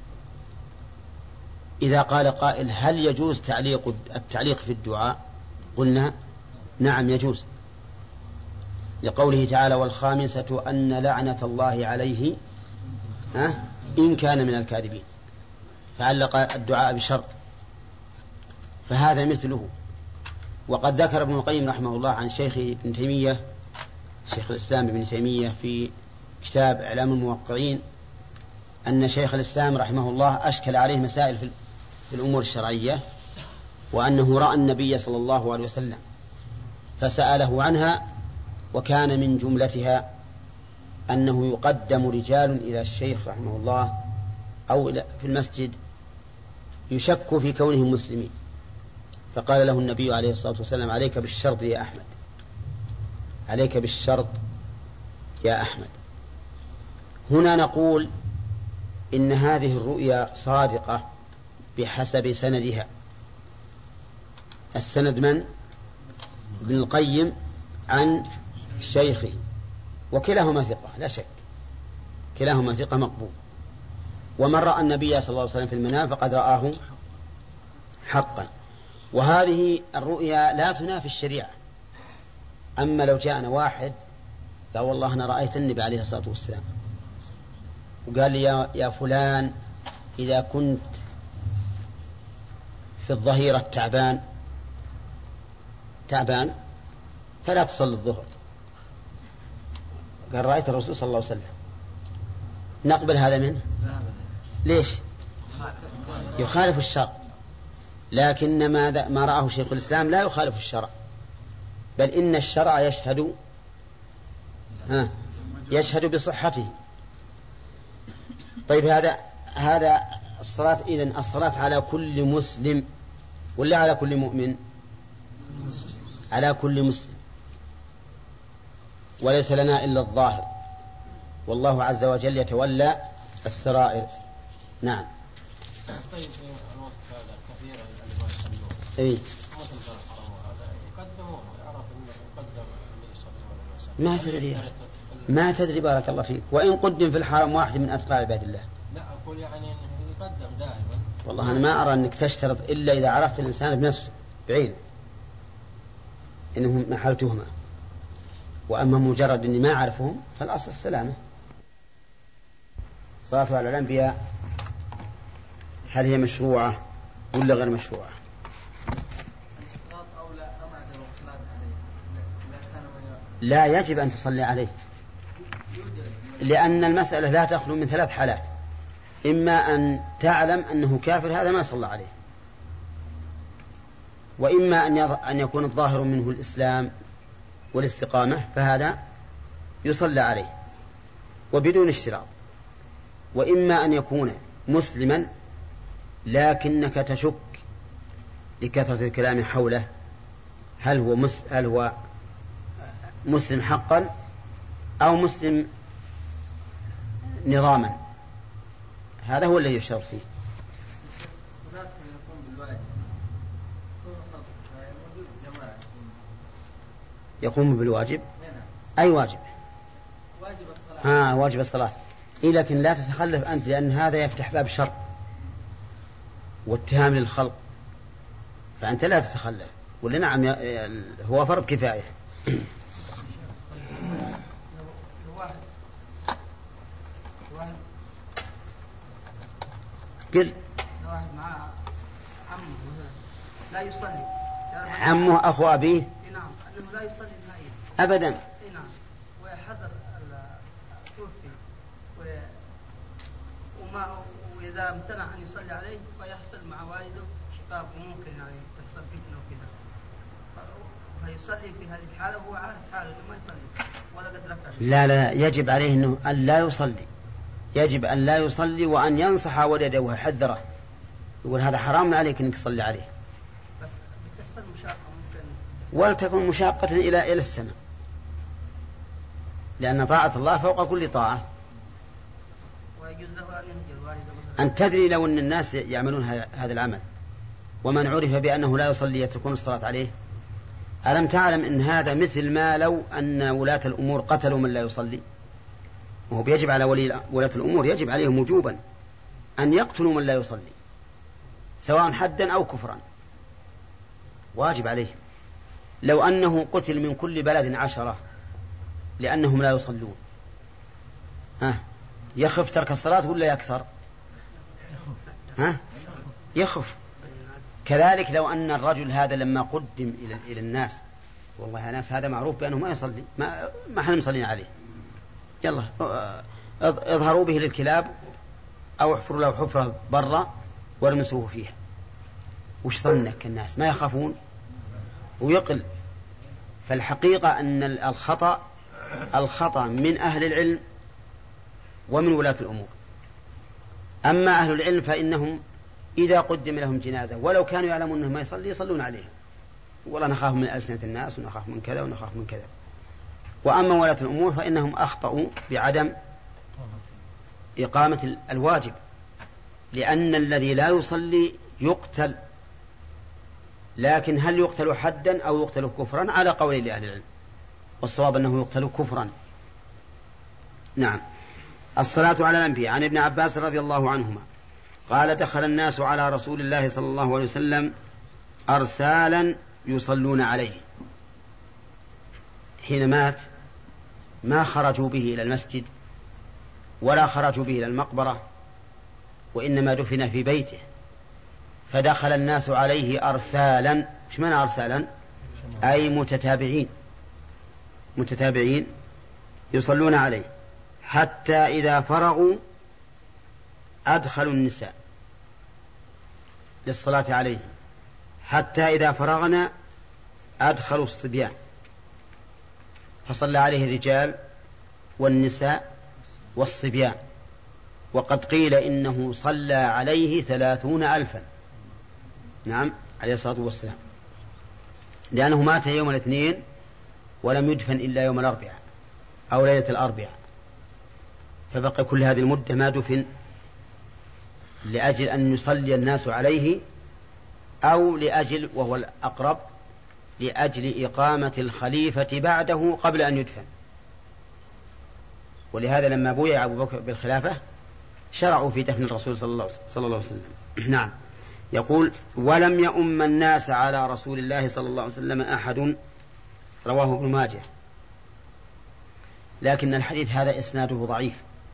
إذا قال قائل: هل يجوز تعليق التعليق في الدعاء؟ قلنا: نعم يجوز، لقوله تعالى: والخامسة أن لعنة الله عليه ها إن كان من الكاذبين، فعلق الدعاء بشرط، فهذا مثله. وقد ذكر ابن القيم رحمه الله عن شيخ ابن تيمية، شيخ الإسلام ابن تيمية، في كتاب إعلام الموقعين، أن شيخ الإسلام رحمه الله أشكل عليه مسائل في الأمور الشرعية، وأنه رأى النبي صلى الله عليه وسلم فسأله عنها، وكان من جملتها أنه يقدم رجال إلى الشيخ رحمه الله أو في المسجد يشك في كونهم مسلمين، فقال له النبي عليه الصلاة والسلام: عليك بالشرط يا أحمد، عليك بالشرط يا أحمد. هنا نقول إن هذه الرؤيا صادقة بحسب سندها. السند من؟ ابن القيم عن شيخه، وكلاهما ثقة لا شك، كلاهما ثقة مقبول. ومن رأى النبي صلى الله عليه وسلم في المنام فقد رآه حقا. وهذه الرؤيا لا تنافي الشريعة. أما لو جاءنا واحد قال والله أنا رأيت النبي عليه الصلاة والسلام وقال لي يا, يا فلان إذا كنت في الظهيرة تعبان تعبان فلا تصلي الظهر، قال رأيت الرسول صلى الله عليه وسلم، نقبل هذا منه؟ ليش؟ يخالف الشرع. لكن ما, ما رآه شيخ الإسلام لا يخالف الشرع، بل إن الشرع يشهد ها يشهد بصحته. طيب هذا هذا الصلاة إذن الصلاة على كل مسلم ولا على كل مؤمن؟ على كل مسلم، وليس لنا إلا الظاهر، والله عز وجل يتولى السرائر. نعم. طيب الوقت هذا كثير اللي ما يصلون اي مثل الحرم هذا يقدمون يعرف انه يقدم اللي يصلي ولا ما تدري ما تدري بارك الله فيك. وإن قدم في الحرم واحد من أثقال عباد الله. لا أقول يعني يقدم دائما. والله أنا ما أرى أنك تشترط إلا إذا عرفت الإنسان بنفسه بعيد إنهم محل تهمة. وأما مجرد أني ما أعرفهم فالأصل السلامة. صلاة على الأنبياء هل هي مشروعة ولا غير مشروعة؟ لا يجب أن تصلي عليه، لأن المسألة لا تخلو من ثلاث حالات: إما أن تعلم أنه كافر هذا ما صلى عليه، وإما أن يكون الظاهر منه الإسلام والاستقامة فهذا يصلى عليه وبدون اشتراط، وإما أن يكون مسلما لكنك تشك لكثرة الكلام حوله هل هو مسلم, هل هو مسلم حقا أو مسلم نظاما. هذا هو الذي يشترط فيه. يقوم بالواجب. أي واجب؟ واجب الصلاة. ها واجب الصلاة. إيه لكن لا تتخلف أنت، لأن هذا يفتح باب شر واتهام للخلق، فأنت لا تتخلف. ولا نعم هو فرض كفاية. قل واحد معاه عمه لا يصلي، عمه أخو أبيه. نعم أنه لا يصلي نهائيا أبدا. نعم ويحذر التوفي وما وإذا امتنع أن يصلي عليه فيحصل مع والده شقاق وممكن يعني تحصل فتنة وكذا، فيصلي في هذه الحالة وهو عارف حاله ما يصلي ولا قد رفع. لا لا يجب عليه أنه أن لا يصلي، يجب أن لا يصلي وأن ينصح ولده ويحذره، يقول هذا حرام عليك أنك تصلي عليه. بس بتحصل مشاقة ممكن. ولتكن مشاقة إلى إلى السماء، لأن طاعة الله فوق كل طاعة. ويجوز له أن يهجر والده. أن تدري لو أن الناس يعملون هذا العمل ومن عرف بأنه لا يصلي يتركون الصلاة عليه، ألم تعلم أن هذا مثل ما لو أن ولاة الأمور قتلوا من لا يصلي؟ وهو بيجب على ولي ولاة الأمور، يجب عليهم وجوبا أن يقتلوا من لا يصلي سواء حدا أو كفرا، واجب عليهم. لو أنه قتل من كل بلد عشرة لأنهم لا يصلون، ها يخف ترك الصلاة ولا يكثر؟ ها يخف. كذلك لو أن الرجل هذا لما قدم إلى إلى الناس، والله ناس هذا معروف بأنه ما يصلي، ما ما احنا مصلين عليه، يلا اظهروا به للكلاب أو احفروا له حفرة برا وارمسوه فيها. وش ظنك الناس ما يخافون ويقل؟ فالحقيقة أن الخطأ الخطأ من أهل العلم ومن ولاة الأمور. أما أهل العلم فإنهم إذا قدم لهم جنازة ولو كانوا يعلمون أنه ما يصلي يصلون عليه، والله نخاف من ألسنة الناس ونخاف من كذا ونخاف من كذا. وأما ولاة الأمور فإنهم أخطأوا بعدم إقامة الواجب، لأن الذي لا يصلي يقتل، لكن هل يقتل حدا أو يقتل كفرا على قول لأهل العلم، والصواب أنه يقتل كفرا. نعم. الصلاة على الأنبياء. عن ابن عباس رضي الله عنهما قال دخل الناس على رسول الله صلى الله عليه وسلم أرسالا يصلون عليه. حين مات ما خرجوا به إلى المسجد ولا خرجوا به إلى المقبرة، وإنما دفن في بيته، فدخل الناس عليه أرسالا. ايش معنى أرسالا؟ أي متتابعين متتابعين يصلون عليه، حتى إذا فرغوا أدخلوا النساء للصلاة عليه، حتى إذا فرغنا أدخلوا الصبيان، فصلى عليه الرجال والنساء والصبيان. وقد قيل إنه صلى عليه ثلاثون ألفا. نعم عليه الصلاة والسلام، لأنه مات يوم الاثنين ولم يدفن إلا يوم الأربعاء أو ليلة الأربعاء، فبقى كل هذه المدة ما دفن، لأجل أن يصلي الناس عليه، أو لأجل، وهو الأقرب، لأجل إقامة الخليفة بعده قبل أن يدفن. ولهذا لما بويع أبو بكر بالخلافة شرعوا في دفن الرسول صلى الله عليه وسلم. نعم. يقول ولم يؤم الناس على رسول الله صلى الله عليه وسلم أحد، رواه ابن ماجه، لكن الحديث هذا إسناده ضعيف.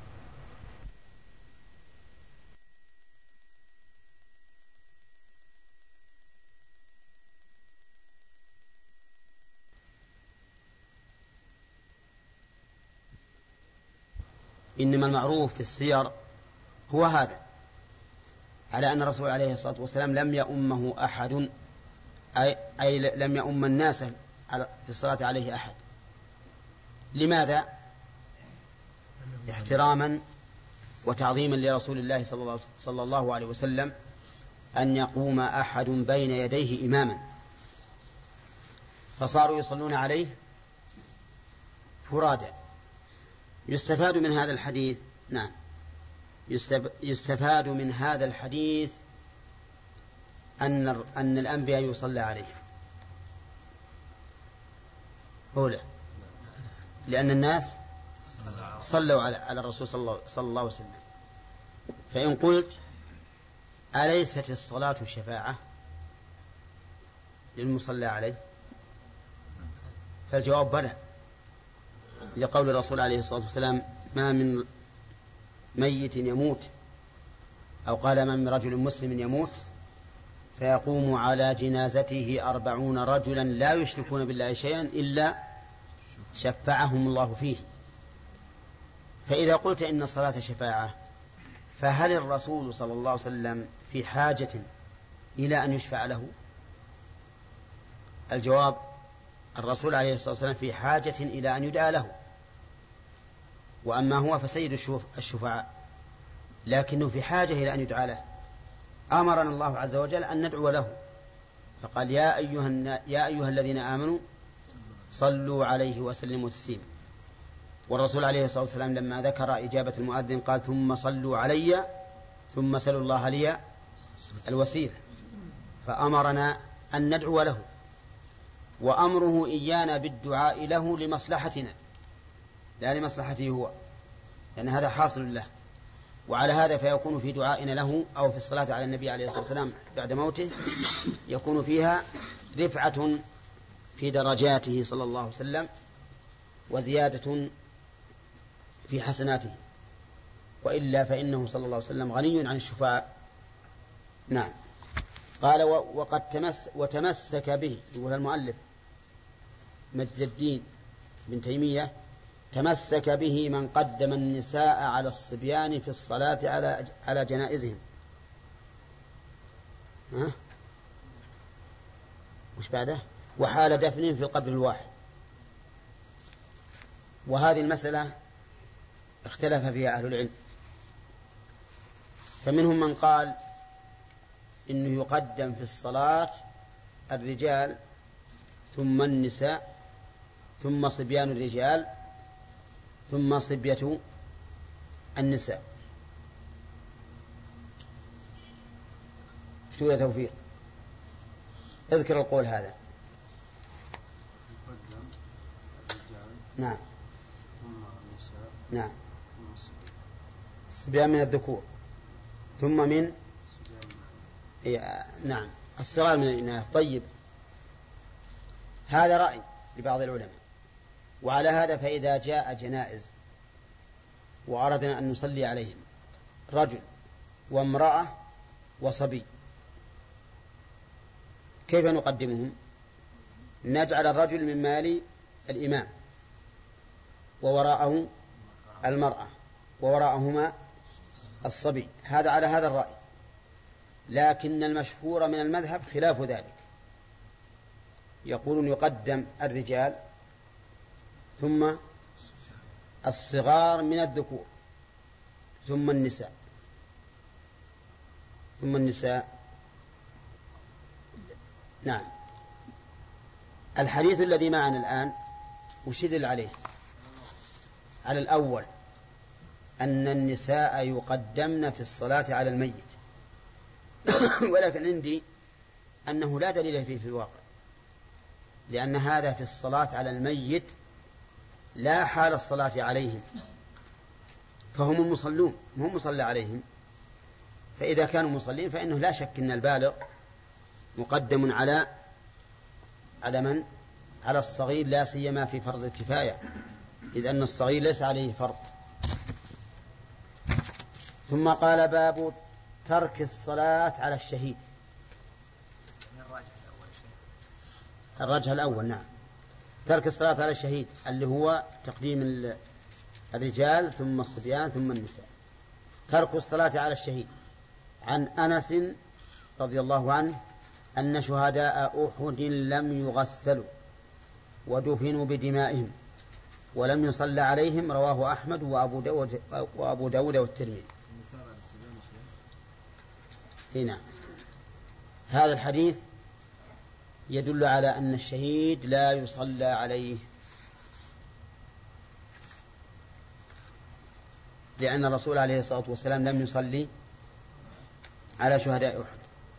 إنما المعروف في السير هو هذا، على أن الرسول عليه الصلاة والسلام لم يؤمه أحد، أي, أي لم يؤم الناس في الصلاة عليه أحد. لماذا؟ احتراما وتعظيما لرسول الله صلى الله عليه وسلم أن يقوم أحد بين يديه إماما، فصاروا يصلون عليه فرادا. يستفاد من هذا الحديث نعم يستفاد من هذا الحديث أن أن الأنبياء يصلى عليه أولى، لأن الناس صلوا على الرسول صلى الله عليه وسلم. فإن قلت أليست الصلاة شفاعة للمصلى عليه، فالجواب بلى، لقول الرسول عليه الصلاة والسلام ما من ميت يموت، أو قال ما من رجل مسلم يموت فيقوم على جنازته أربعون رجلا لا يشركون بالله شيئا إلا شفعهم الله فيه. فإذا قلت إن الصلاة شفاعة، فهل الرسول صلى الله عليه وسلم في حاجة إلى أن يشفع له؟ الجواب الرسول عليه الصلاة والسلام في حاجة إلى أن يدعى له، وأما هو فسيد الشفعاء، لكنه في حاجة إلى أن يدعى له. أمرنا الله عز وجل أن ندعو له، فقال يا أيها, يا أيها الذين آمنوا صلوا عليه وسلموا تسليما. والرسول عليه الصلاة والسلام لما ذكر إجابة المؤذن قال ثم صلوا علي ثم سلوا الله لي الوسيلة، فأمرنا أن ندعو له، وأمره إيانا بالدعاء له لمصلحتنا لا لمصلحته هو، لأن هذا حاصل له. وعلى هذا فيكون في دعائنا له أو في الصلاة على النبي عليه الصلاة والسلام بعد موته يكون فيها رفعة في درجاته صلى الله عليه وسلم وزيادة في حسناته، وإلا فإنه صلى الله عليه وسلم غني عن الشفاء. نعم. قال وقد تمس وتمسك به، يقول المؤلف مجد الدين بن تيمية، تمسك به من قدم النساء على الصبيان في الصلاة على على جنائزهم. ها؟ وش بعده؟ وحال دفنهم في القبر الواحد. وهذه المسألة اختلف فيها أهل العلم، فمنهم من قال إنه يقدم في الصلاة الرجال ثم النساء ثم صبيان الرجال ثم صبية النساء. شو يا توفيق؟ اذكر القول هذا. يقدم الرجال نعم ثم النساء نعم ثم الصبيان. صبيان من الذكور ثم من صبيان من إيه نعم الصغار من الإناث. طيب، هذا رأي لبعض العلماء. وعلى هذا فإذا جاء جنائز وأردنا أن نصلي عليهم رجل وامرأة وصبي، كيف نقدمهم؟ نجعل الرجل من مال الإمام ووراءه المرأة ووراءهما الصبي. هذا على هذا الرأي، لكن المشهور من المذهب خلاف ذلك، يقولون يقدم الرجال ثم الصغار من الذكور ثم النساء ثم النساء. نعم. الحديث الذي معنا الآن وشدل عليه على الأول، أن النساء يقدمن في الصلاة على الميت، ولكن عندي أنه لا دليل فيه في الواقع، لأن هذا في الصلاة على الميت لا حال الصلاة عليهم، فهم المصلون هم مصلى عليهم. فإذا كانوا مصلين فإنه لا شك أن البالغ مقدم على على من؟ على الصغير، لا سيما في فرض الكفاية، إذ أن الصغير ليس عليه فرض. ثم قال باب ترك الصلاة على الشهيد. الرجح الأول نعم، ترك الصلاة على الشهيد اللي هو تقديم الرجال ثم الصبيان ثم النساء. ترك الصلاة على الشهيد. عن أنس رضي الله عنه أن شهداء أحد لم يغسلوا ودفنوا بدمائهم ولم يصلى عليهم، رواه أحمد وأبو داود, وأبو داود والترمذي. هنا هذا الحديث يدل على أن الشهيد لا يصلى عليه، لأن الرسول عليه الصلاة والسلام لم يصلي على شهداء أحد،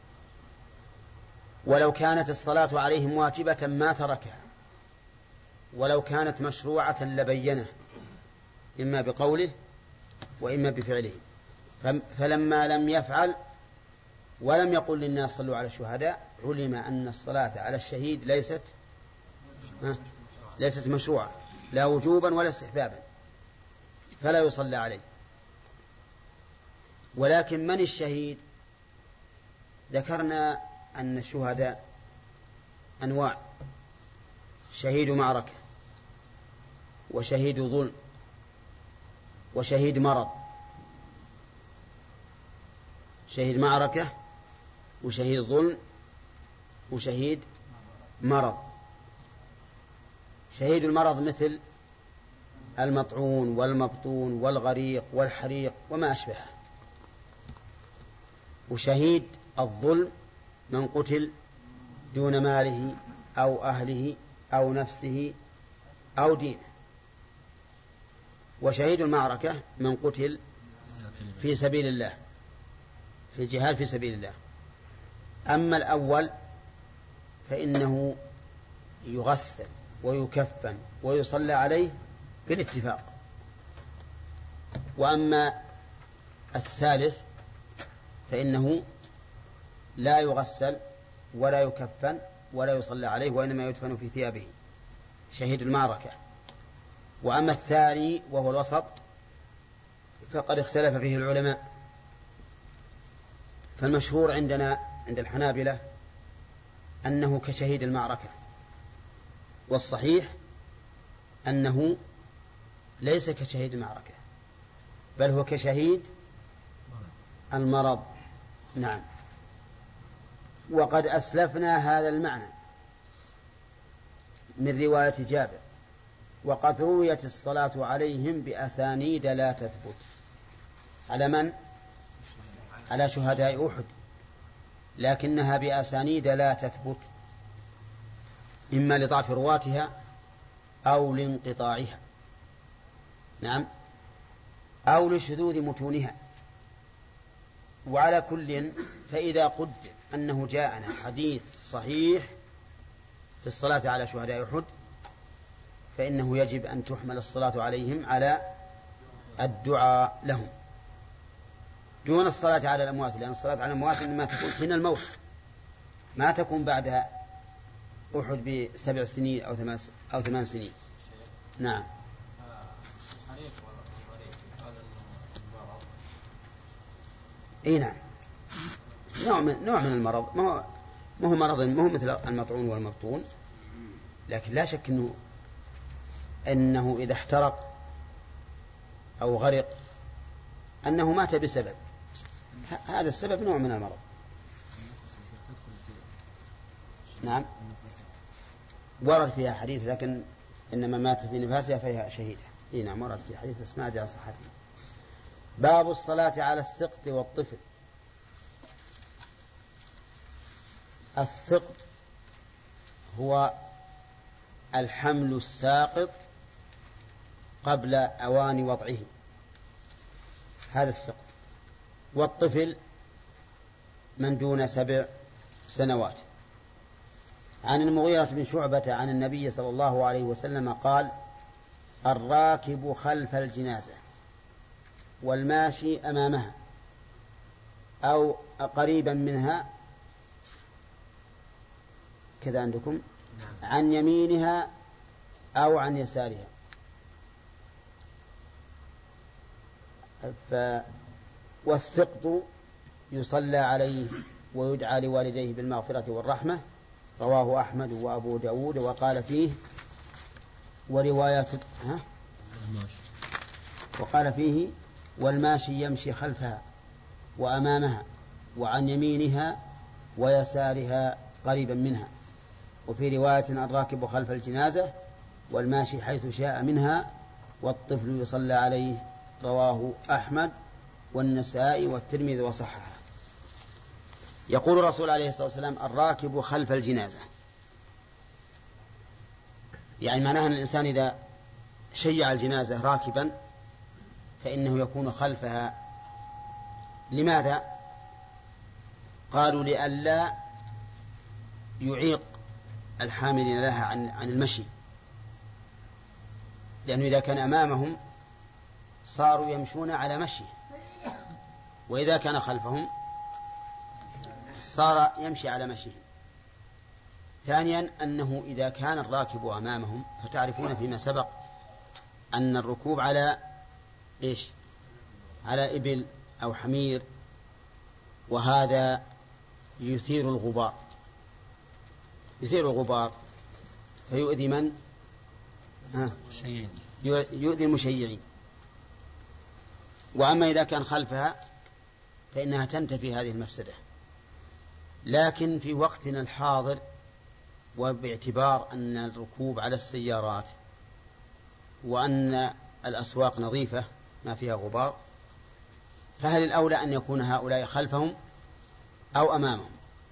ولو كانت الصلاة عليهم واجبة ما تركها، ولو كانت مشروعة لبينه إما بقوله وإما بفعله. فلما لم يفعل ولم يقل للناس صلوا على الشهداء، علم أن الصلاة على الشهيد ليست ليست مشروعة لا وجوبا ولا استحبابا، فلا يصلى عليه. ولكن من الشهيد؟ ذكرنا أن الشهداء أنواع: شهيد معركة وشهيد ظلم وشهيد مرض. شهيد معركة وشهيد ظلم وشهيد مرض. شهيد المرض مثل المطعون والمبطون والغريق والحريق وما أشبهه. وشهيد الظلم من قتل دون ماله أو أهله أو نفسه أو دينه. وشهيد المعركة من قتل في سبيل الله، في الجهاد في سبيل الله. أما الأول فإنه يغسل ويكفن ويصلى عليه بالاتفاق. وأما الثالث فإنه لا يغسل ولا يكفن ولا يصلى عليه، وإنما يدفن في ثيابه، شهيد المعركة. وأما الثاني وهو الوسط فقد اختلف فيه العلماء، فالمشهور عندنا عند الحنابلة أنه كشهيد المعركة، والصحيح أنه ليس كشهيد المعركة بل هو كشهيد المرض. نعم. وقد أسلفنا هذا المعنى من رواية جابر: وقد رويت الصلاة عليهم بأسانيد لا تثبت. على من؟ على شهداء أحد، لكنها بأسانيد لا تثبت، إما لضعف رواتها أو لانقطاعها، نعم، أو لشذوذ متونها. وعلى كل فإذا قدر أنه جاءنا حديث صحيح في الصلاة على شهداء أحد فإنه يجب أن تحمل الصلاة عليهم على الدعاء لهم دون الصلاة على الأموات، لأن الصلاة على الأموات إنما تكون حين الموت، ما تكون بعد أحد بسبع سنين أو ثمان أو ثمان سنين. نعم. اي نعم، نوع من نوع من المرض، ما هو ما هو مرض، ما هو مثل المطعون والمبطون، لكن لا شك انه انه اذا احترق او غرق انه مات بسبب هذا السبب، نوع من المرض. نعم، ورد فيها حديث، لكن انما مات في نفاسها فهي شهيدة. اي نعم، ورد فيها حديث بس ما ادري عن صحته. باب الصلاة على السقط والطفل. السقط هو الحمل الساقط قبل أوان وضعه، هذا السقط. والطفل من دون سبع سنوات. عن المغيرة بن شعبة عن النبي صلى الله عليه وسلم قال: الراكب خلف الجنازة والماشي أمامها أو قريبا منها، كذا عندكم، عن يمينها أو عن يسارها. ف... والسقط يصلى عليه ويدعى لوالديه بالمغفرة والرحمة. رواه أحمد وأبو داود وقال فيه ورواية ها؟ وقال فيه والماشي يمشي خلفها وأمامها وعن يمينها ويسارها قريبا منها. وفي رواية الراكب خلف الجنازة والماشي حيث شاء منها والطفل يصلى عليه. رواه أحمد والنسائي والترمذي وصححه. يقول الرسول عليه الصلاة والسلام: الراكب خلف الجنازة، يعني معناها أن الإنسان إذا شيع الجنازة راكبا فإنه يكون خلفها. لماذا؟ قالوا: لئلا يعيق الحاملين لها عن عن المشي، لأنه إذا كان أمامهم صاروا يمشون على مشي، وإذا كان خلفهم صار يمشي على مشي. ثانيا أنه إذا كان الراكب أمامهم، فتعرفون فيما سبق أن الركوب على إيش؟ على إبل أو حمير، وهذا يثير الغبار يثير الغبار فيؤذي من؟ ها؟ يؤذي المشيعين. وأما إذا كان خلفها فإنها تنتفي هذه المفسدة. لكن في وقتنا الحاضر، وباعتبار أن الركوب على السيارات وأن الأسواق نظيفة ما فيها غبار، فهل الأولى أن يكون هؤلاء خلفهم أو أمامهم؟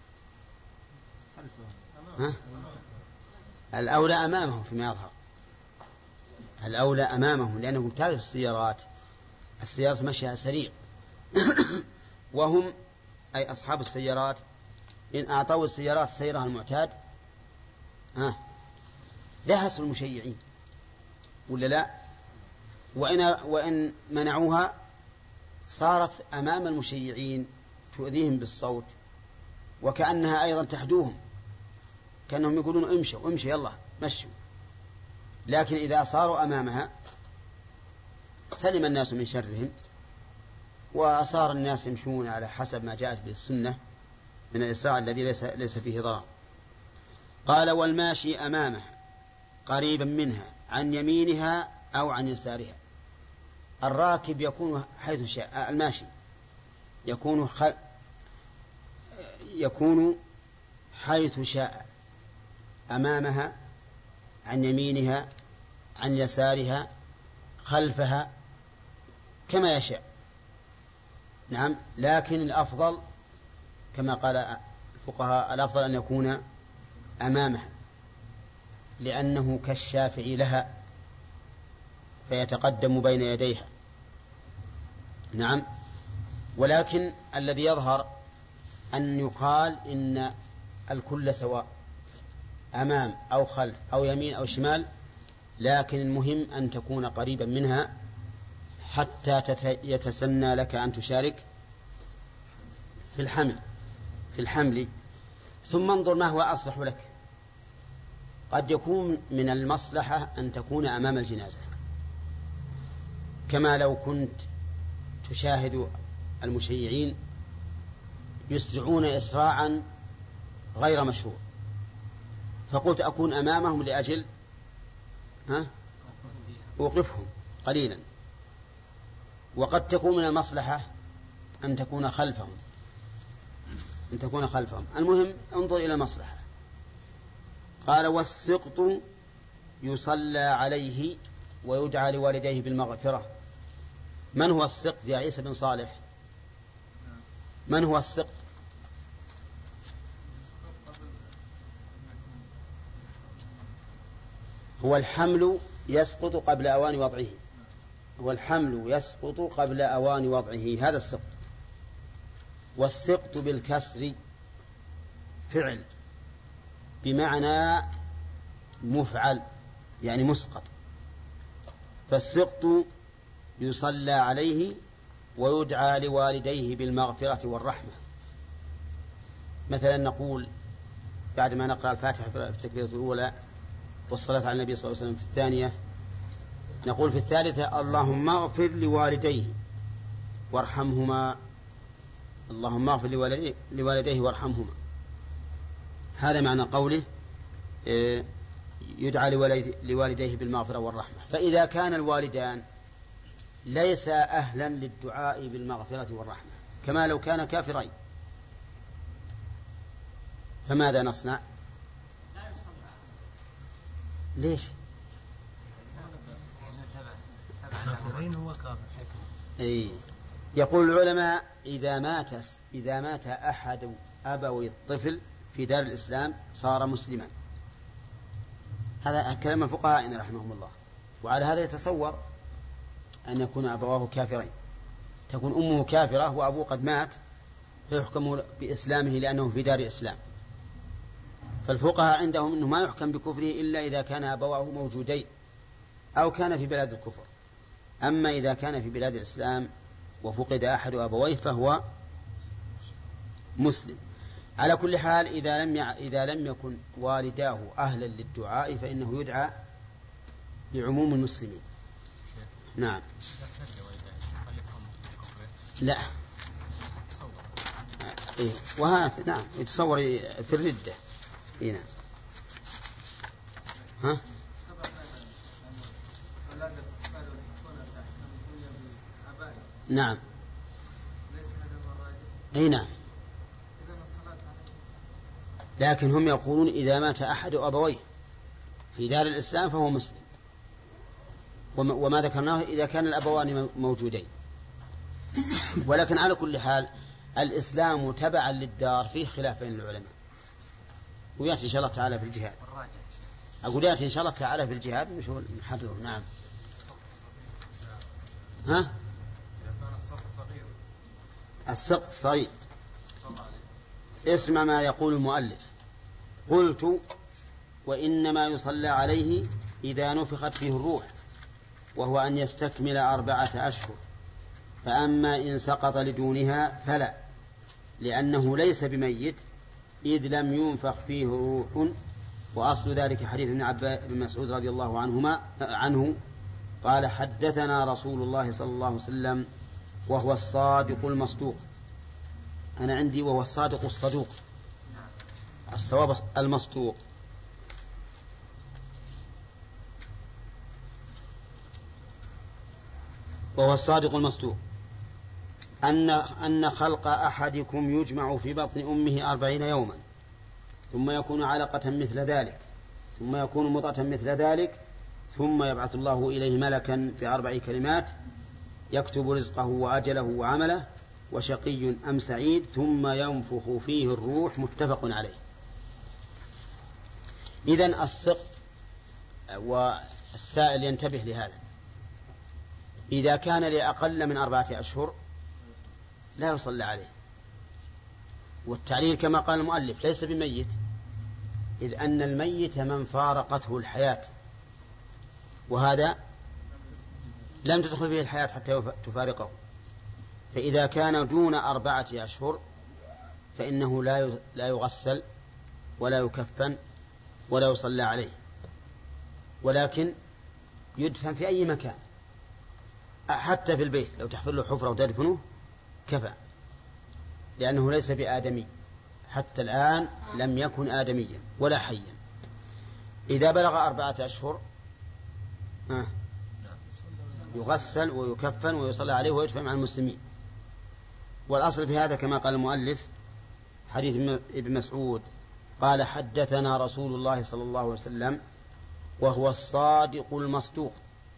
ها؟ الأولى أمامهم فيما يظهر، الأولى أمامهم، لأنهم تعرف السيارات السيارات مشيها سريع وهم أي أصحاب السيارات إن أعطوا السيارات سيرها المعتاد ها دهسوا المشيعين ولا لا؟ وإن, وإن منعوها صارت أمام المشيعين تؤذيهم بالصوت، وكأنها أيضا تحدوهم، كأنهم يقولون امشوا امشوا يلا مشوا. لكن إذا صاروا أمامها سلم الناس من شرهم، وصار الناس يمشون على حسب ما جاءت به السنة من الإسراع الذي ليس, ليس فيه ضرر. قال: والماشي أمامها قريبا منها عن يمينها أو عن يسارها. الراكب يكون حيث شاء، الماشي يكون خل... يكون حيث شاء، أمامها عن يمينها عن يسارها خلفها كما يشاء. نعم، لكن الأفضل كما قال الفقهاء الأفضل أن يكون أمامها. لأنه كالشافع لها فيتقدم بين يديها. نعم. ولكن الذي يظهر أن يقال إن الكل سواء أمام أو خلف أو يمين أو شمال، لكن المهم أن تكون قريبا منها حتى يتسنى لك أن تشارك في الحمل في الحمل ثم انظر ما هو أصلح لك. قد يكون من المصلحة أن تكون أمام الجنازة، كما لو كنت تشاهد المشيعين يسرعون إسراعا غير مشروع، فقلت أكون أمامهم لأجل ها أوقفهم قليلا. وقد تكون من المصلحة أن تكون خلفهم أن تكون خلفهم المهم انظر إلى المصلحة. قال والسقط يصلى عليه ويدعى لوالديه بالمغفرة. من هو السقط يا عيسى بن صالح؟ من هو السقط؟ هو الحمل يسقط قبل أوان وضعه هو الحمل يسقط قبل أوان وضعه هذا السقط. والسقط بالكسر فعل بمعنى مفعل يعني مسقط. فالسقط يصلى عليه ويدعى لوالديه بالمغفرة والرحمة. مثلا نقول بعد ما نقرأ الفاتحة في التكبيرة الأولى والصلاة على النبي صلى الله عليه وسلم في الثانية، نقول في الثالثة اللهم اغفر لوالديه وارحمهما اللهم اغفر لوالديه, لوالديه وارحمهما. هذا معنى قوله يدعى لوالديه بالمغفرة والرحمة. فإذا كان الوالدان ليس أهلا للدعاء بالمغفرة والرحمة كما لو كان كافرين، فماذا نصنع؟ ليش؟ هو كافر. أي يقول العلماء إذا مات إذا مات أحد أبوي الطفل في دار الإسلام صار مسلما. هذا كلام الفقهاء رحمهم الله. وعلى هذا يتصور أن يكون أبواه كافرين، تكون أمه كافرة وأبوه قد مات فيحكم بإسلامه لأنه في دار الإسلام. فالفقهاء عندهم أنه ما يحكم بكفره إلا إذا كان أبواه موجودين أو كان في بلاد الكفر. أما إذا كان في بلاد الإسلام وفقد أحد أبويه فهو مسلم. على كل حال إذا لم إذا لم يكن والداه أهلا للدعاء فإنه يدعى بعموم المسلمين. نعم. لا إيه. وهذا نعم يتصور في الردة. إيه نعم. ها نعم أي نعم. لكن هم يقولون إذا مات أحد أبويه في دار الإسلام فهو مسلم، وما ذكرناه إذا كان الأبوان موجودين. ولكن على كل حال الإسلام تبعا للدار فيه خلاف بين العلماء، ويأتي إن شاء الله تعالى في الجهاد. أقول يأتي إن شاء الله تعالى في الجهاد مش هو نحرره. نعم. ها السقط صغير. اسمع ما يقول المؤلف. قلت وإنما يصلى عليه إذا نفخت فيه الروح، وهو أن يستكمل أربعة أشهر. فأما إن سقط لدونها فلا، لأنه ليس بميت إذ لم ينفخ فيه روح. وأصل ذلك حديث ابن عباس بن مسعود رضي الله عنهما عنه قال حدثنا رسول الله صلى الله عليه وسلم وهو الصادق المصدوق. أنا عندي وهو الصادق الصدوق، الصواب المصدوق. وهو الصادق المصدوق أن أن خلق أحدكم يجمع في بطن أمه أربعين يوما ثم يكون علقة مثل ذلك ثم يكون مضغة مثل ذلك ثم يبعث الله إليه ملكا بأربع كلمات يكتب رزقه وأجله وعمله وشقي أم سعيد ثم ينفخ فيه الروح. متفق عليه. إذن السقط والسائل ينتبه لهذا. إذا كان لأقل من أربعة أشهر لا يصلى عليه، والتعليل كما قال المؤلف ليس بميت، إذ أن الميت من فارقته الحياة، وهذا لم تدخل فيه الحياة حتى تفارقه. فإذا كان دون أربعة أشهر فإنه لا يغسل ولا يكفن ولا يصلى عليه، ولكن يدفن في أي مكان، حتى في البيت لو تحفر له حفرة وتدفنه كفى، لأنه ليس بآدمي، حتى الآن لم يكن آدميا ولا حيا. إذا بلغ أربعة أشهر يغسل ويكفن ويصلى عليه ويدفن مع المسلمين. والأصل في هذا كما قال المؤلف حديث ابن مسعود قال حدثنا رسول الله صلى الله عليه وسلم وهو الصادق المصدوق،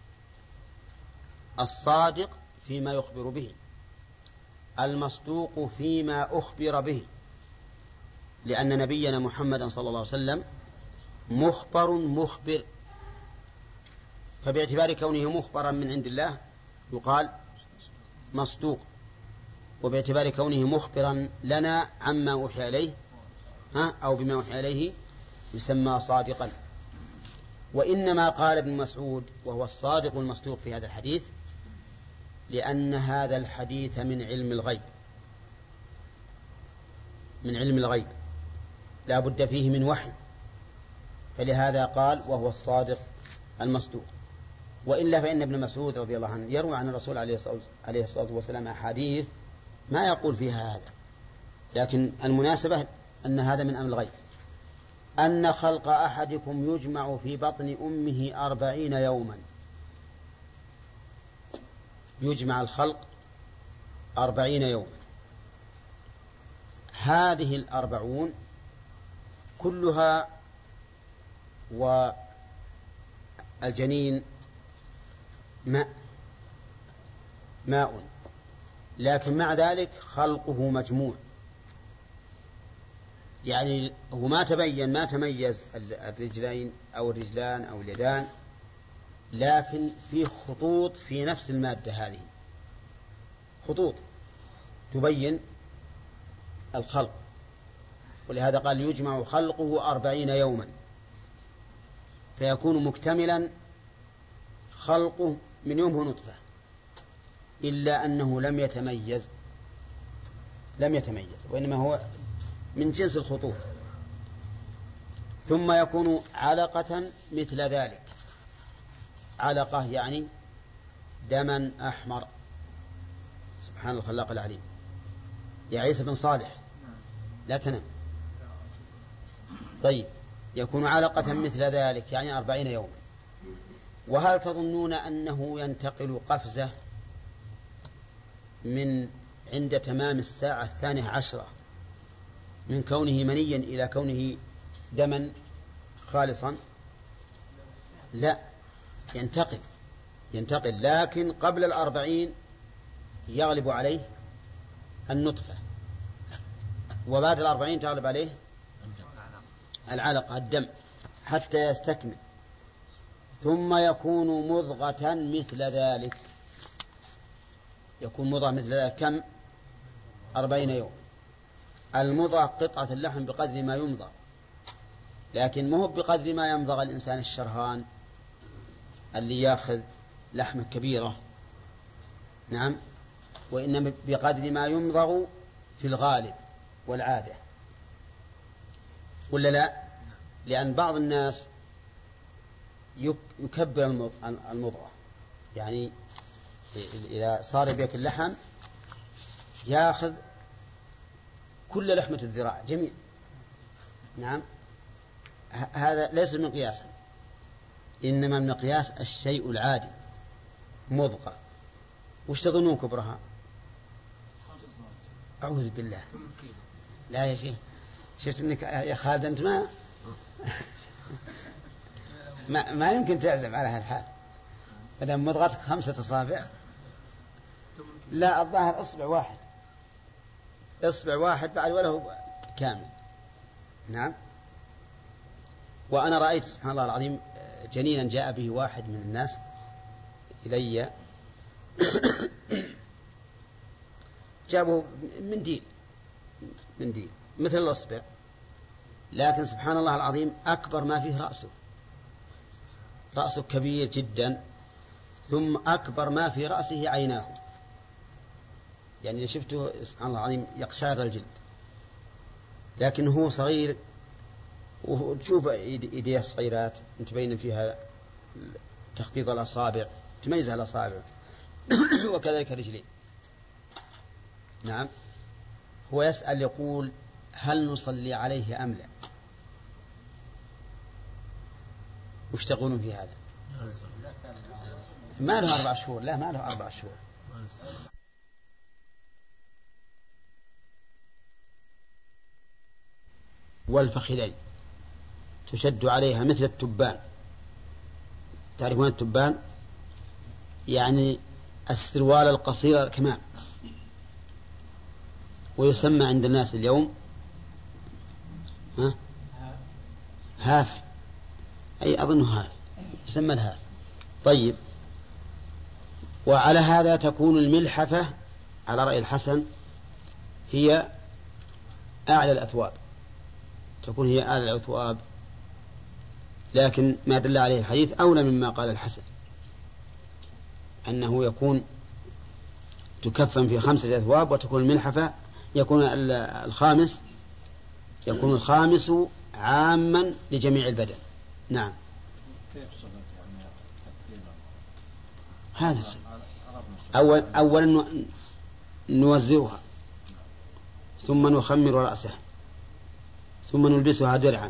الصادق فيما يخبر به، المصدوق فيما أخبر به، لأن نبينا محمد صلى الله عليه وسلم مخبر مخبر، فباعتبار كونه مخبرا من عند الله يقال مصدوق، وباعتبار كونه مخبرا لنا عما أوحي إليه ها أو بما أوحي إليه يسمى صادقا. وإنما قال ابن مسعود وهو الصادق المصدوق في هذا الحديث لأن هذا الحديث من علم الغيب، من علم الغيب لا بد فيه من وحي، فلهذا قال وهو الصادق المصدوق. وإلا فإن ابن مسعود رضي الله عنه يروي عن الرسول عليه الصلاة والسلام أحاديث ما يقول فيها هذا، لكن المناسبة أن هذا من أمر الغيب. أن خلق أحدكم يجمع في بطن أمه أربعين يوما، يجمع الخلق أربعين يوما، هذه الأربعون كلها والجنين ماء ماء لكن مع ذلك خلقه مجموع، يعني هو ما تبين ما تميز الرجلين أو الرجلان أو اليدان، لكن في خطوط في نفس المادة، هذه خطوط تبين الخلق، ولهذا قال يجمع خلقه أربعين يوما، فيكون مكتملا خلقه من يومه نطفة، إلا أنه لم يتميز لم يتميز وإنما هو من جنس الخطوط. ثم يكون علقة مثل ذلك، علقة يعني دما أحمر. سبحان الخلاق العليم. يا عيسى بن صالح لا تنام. طيب يكون علقة مثل ذلك يعني أربعين يوما. وهل تظنون أنه ينتقل قفزة من عند تمام الساعة الثانية عشرة من كونه منيا إلى كونه دما خالصا؟ لا، ينتقل ينتقل لكن قبل الأربعين يغلب عليه النطفة، وبعد الأربعين تغلب عليه العلقة الدم حتى يستكمل، ثم يكون مضغة مثل ذلك. يكون مضغة مثل ذلك كم؟ أربعين يوم. المضغة قطعة اللحم بقدر ما يمضغ، لكن مو بقدر ما يمضغ الإنسان الشرهان اللي يأخذ لحمة كبيرة، نعم، وإنما بقدر ما يمضغ في الغالب والعادة، ولا لا؟ لأن بعض الناس يكبر المضغة، يعني إذا صار بيك اللحم يأخذ كل لحمة الذراع جميع، نعم، هذا ليس مقياسا، إنما المقياس الشيء العادي مضغة. وش تظنون كبرها؟ أعوذ بالله، لا يا شيخ، شفت انك يا خالد انت ما ما, ما يمكن تعزم على هالحال. إذا مضغتك خمسة أصابع، لا الظاهر إصبع واحد، إصبع واحد بعد ولا هو كامل، نعم. وأنا رأيت سبحان الله العظيم جنينا جاء به واحد من الناس إلي جابوا منديل منديل مثل الأصبع، لكن سبحان الله العظيم أكبر ما فيه رأسه، رأسه كبير جدا، ثم أكبر ما في رأسه عيناه، يعني إذا شفته سبحان الله العظيم يقشعر الجلد، لكن هو صغير، وتشوف يديه صغيرات تبين فيها تخطيط الأصابع، تميز الأصابع وكذلك رجلين. نعم. هو يسأل يقول هل نصلي عليه أم لا؟ وش تقولون في هذا؟ ما له أربع شهور. لا ما له أربع شهور. والفخذين تشد عليها مثل التبان. تعرفون التبان؟ يعني السروال القصير الكمام، ويسمى عند الناس اليوم ها؟ هاف، أي أظنه هاف، يسمى الهاف. طيب، وعلى هذا تكون الملحفة على رأي الحسن هي أعلى الأثواب، تكون هي أعلى الأثواب، لكن ما دل عليه الحديث أولى مما قال الحسن، أنه يكون تكفن في خمسة أثواب، وتكون الملحفة يكون الخامس يكون الخامس عاما لجميع البدن. نعم. هذا أول أولا نوزرها، ثم نخمر رأسها، ثم نلبسها درعا.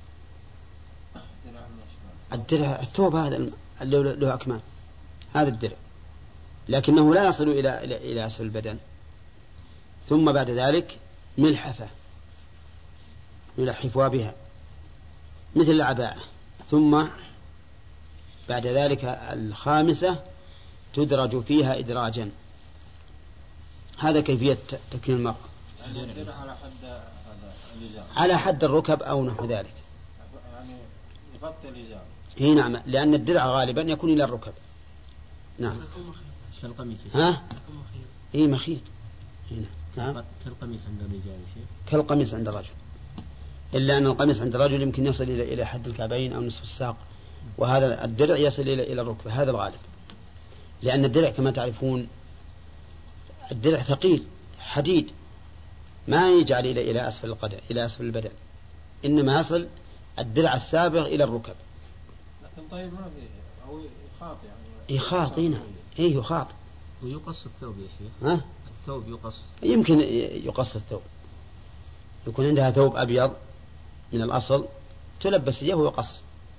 الدرع الثوب هذا اللي له أكمام، هذا الدرع، لكنه لا يصل إلى إلى إلى أسفل البدن. ثم بعد ذلك ملحفة نلحفها بها مثل العباءة. ثم بعد ذلك الخامسة تدرج فيها إدراجا. هذا كيفية تكفين المرأة على حد على حد الركب أو نحو ذلك، يعني يغطي الإزار. هي نعم، لأن الدرع غالبا يكون إلى الركب. نعم. ها؟ إيه مخيط. نعم. كالقميص عند الرجال شيء. كالقميص عند الرجل، إلا أن القميص عند الرجل يمكن يصل إلى إلى حد الكعبين أو نصف الساق، وهذا الدرع يصل إلى إلى الركبة، هذا الغالب، لأن الدرع كما تعرفون الدرع ثقيل حديد، ما يجعل إلى إلى أسفل القدم إلى أسفل البدن، إنما يصل الدرع السابغ إلى الركب. لكن طيب ما في أو يخاط يعني يخاط. نعم. إيه يخاط. ويقص الثوب يا شيخ. ها؟ الثوب يقص. يمكن يقص الثوب، يكون عندها ثوب أبيض من الأصل تلبس إياه ويقص.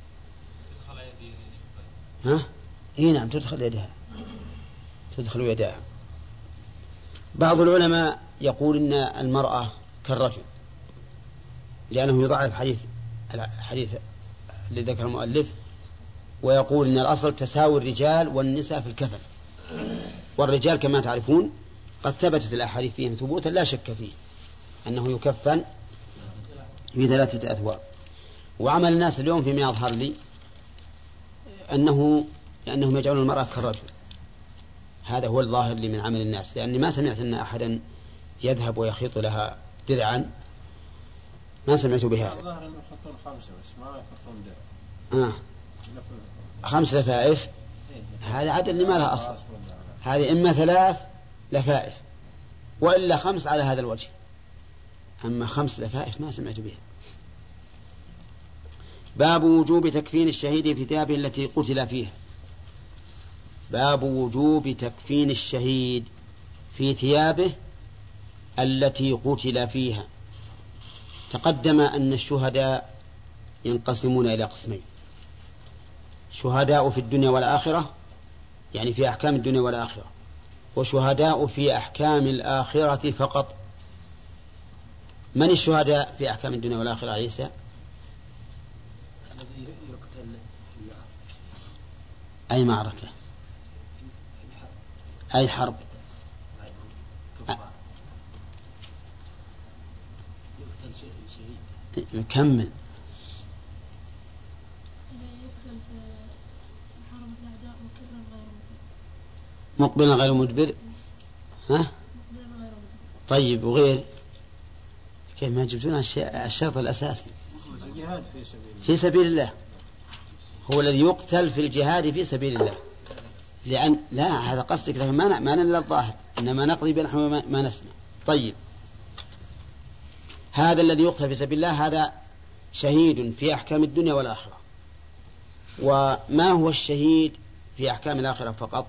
ها؟ إيه نعم، تدخل يدها تدخل يدها. بعض العلماء يقول إن المرأة كالرجل، لأنه يضعف حديث الحديث الذي ذكر المؤلف، ويقول إن الأصل تساوي الرجال والنساء في الكفن، والرجال كما تعرفون قد ثبتت الأحاديث فيهم ثبوتا لا شك فيه أنه يكفن في ثلاثة أثواب. وعمل الناس اليوم فيما يظهر لي أنه أنهم يجعلون المرأة كالرجل، هذا هو الظاهر لي من عمل الناس، لأني ما سمعت أن أحدا يذهب ويخيط لها درعا، ما سمعت بهذا. الظاهر أنه يخطون خمسة بس ما يخطون درع. آه. خمس لفائف، هذا عدد اللي ما لها أصل، هذه إما ثلاث لفائف وإلا خمس على هذا الوجه، أما خمس لفائف ما سمعت بها. باب وجوب تكفين الشهيد في ثيابه التي قتل فيها. باب وجوب تكفين الشهيد في ثيابه التي قتل فيها. تقدم أن الشهداء ينقسمون إلى قسمين: شهداء في الدنيا والآخرة، يعني في أحكام الدنيا والآخرة، وشهداء في أحكام الآخرة فقط. من الشهداء في أحكام الدنيا والآخرة عيسى؟ الذي يقتل في أي معركة، أي حرب، يقتل شهيد. كمل. مقبلا غير مدبر. ها؟ طيب وغير كيف ما جبتون الشرط الأساسي؟ في سبيل الله هو الذي يقتل في الجهاد في سبيل الله. لأن لا هذا قصدك، لكن ما ما نلا الظاهر، إنما نقضي بنحو ما نسمع. طيب هذا الذي يقتل في سبيل الله هذا شهيد في أحكام الدنيا والآخرة. وما هو الشهيد في أحكام الآخرة فقط؟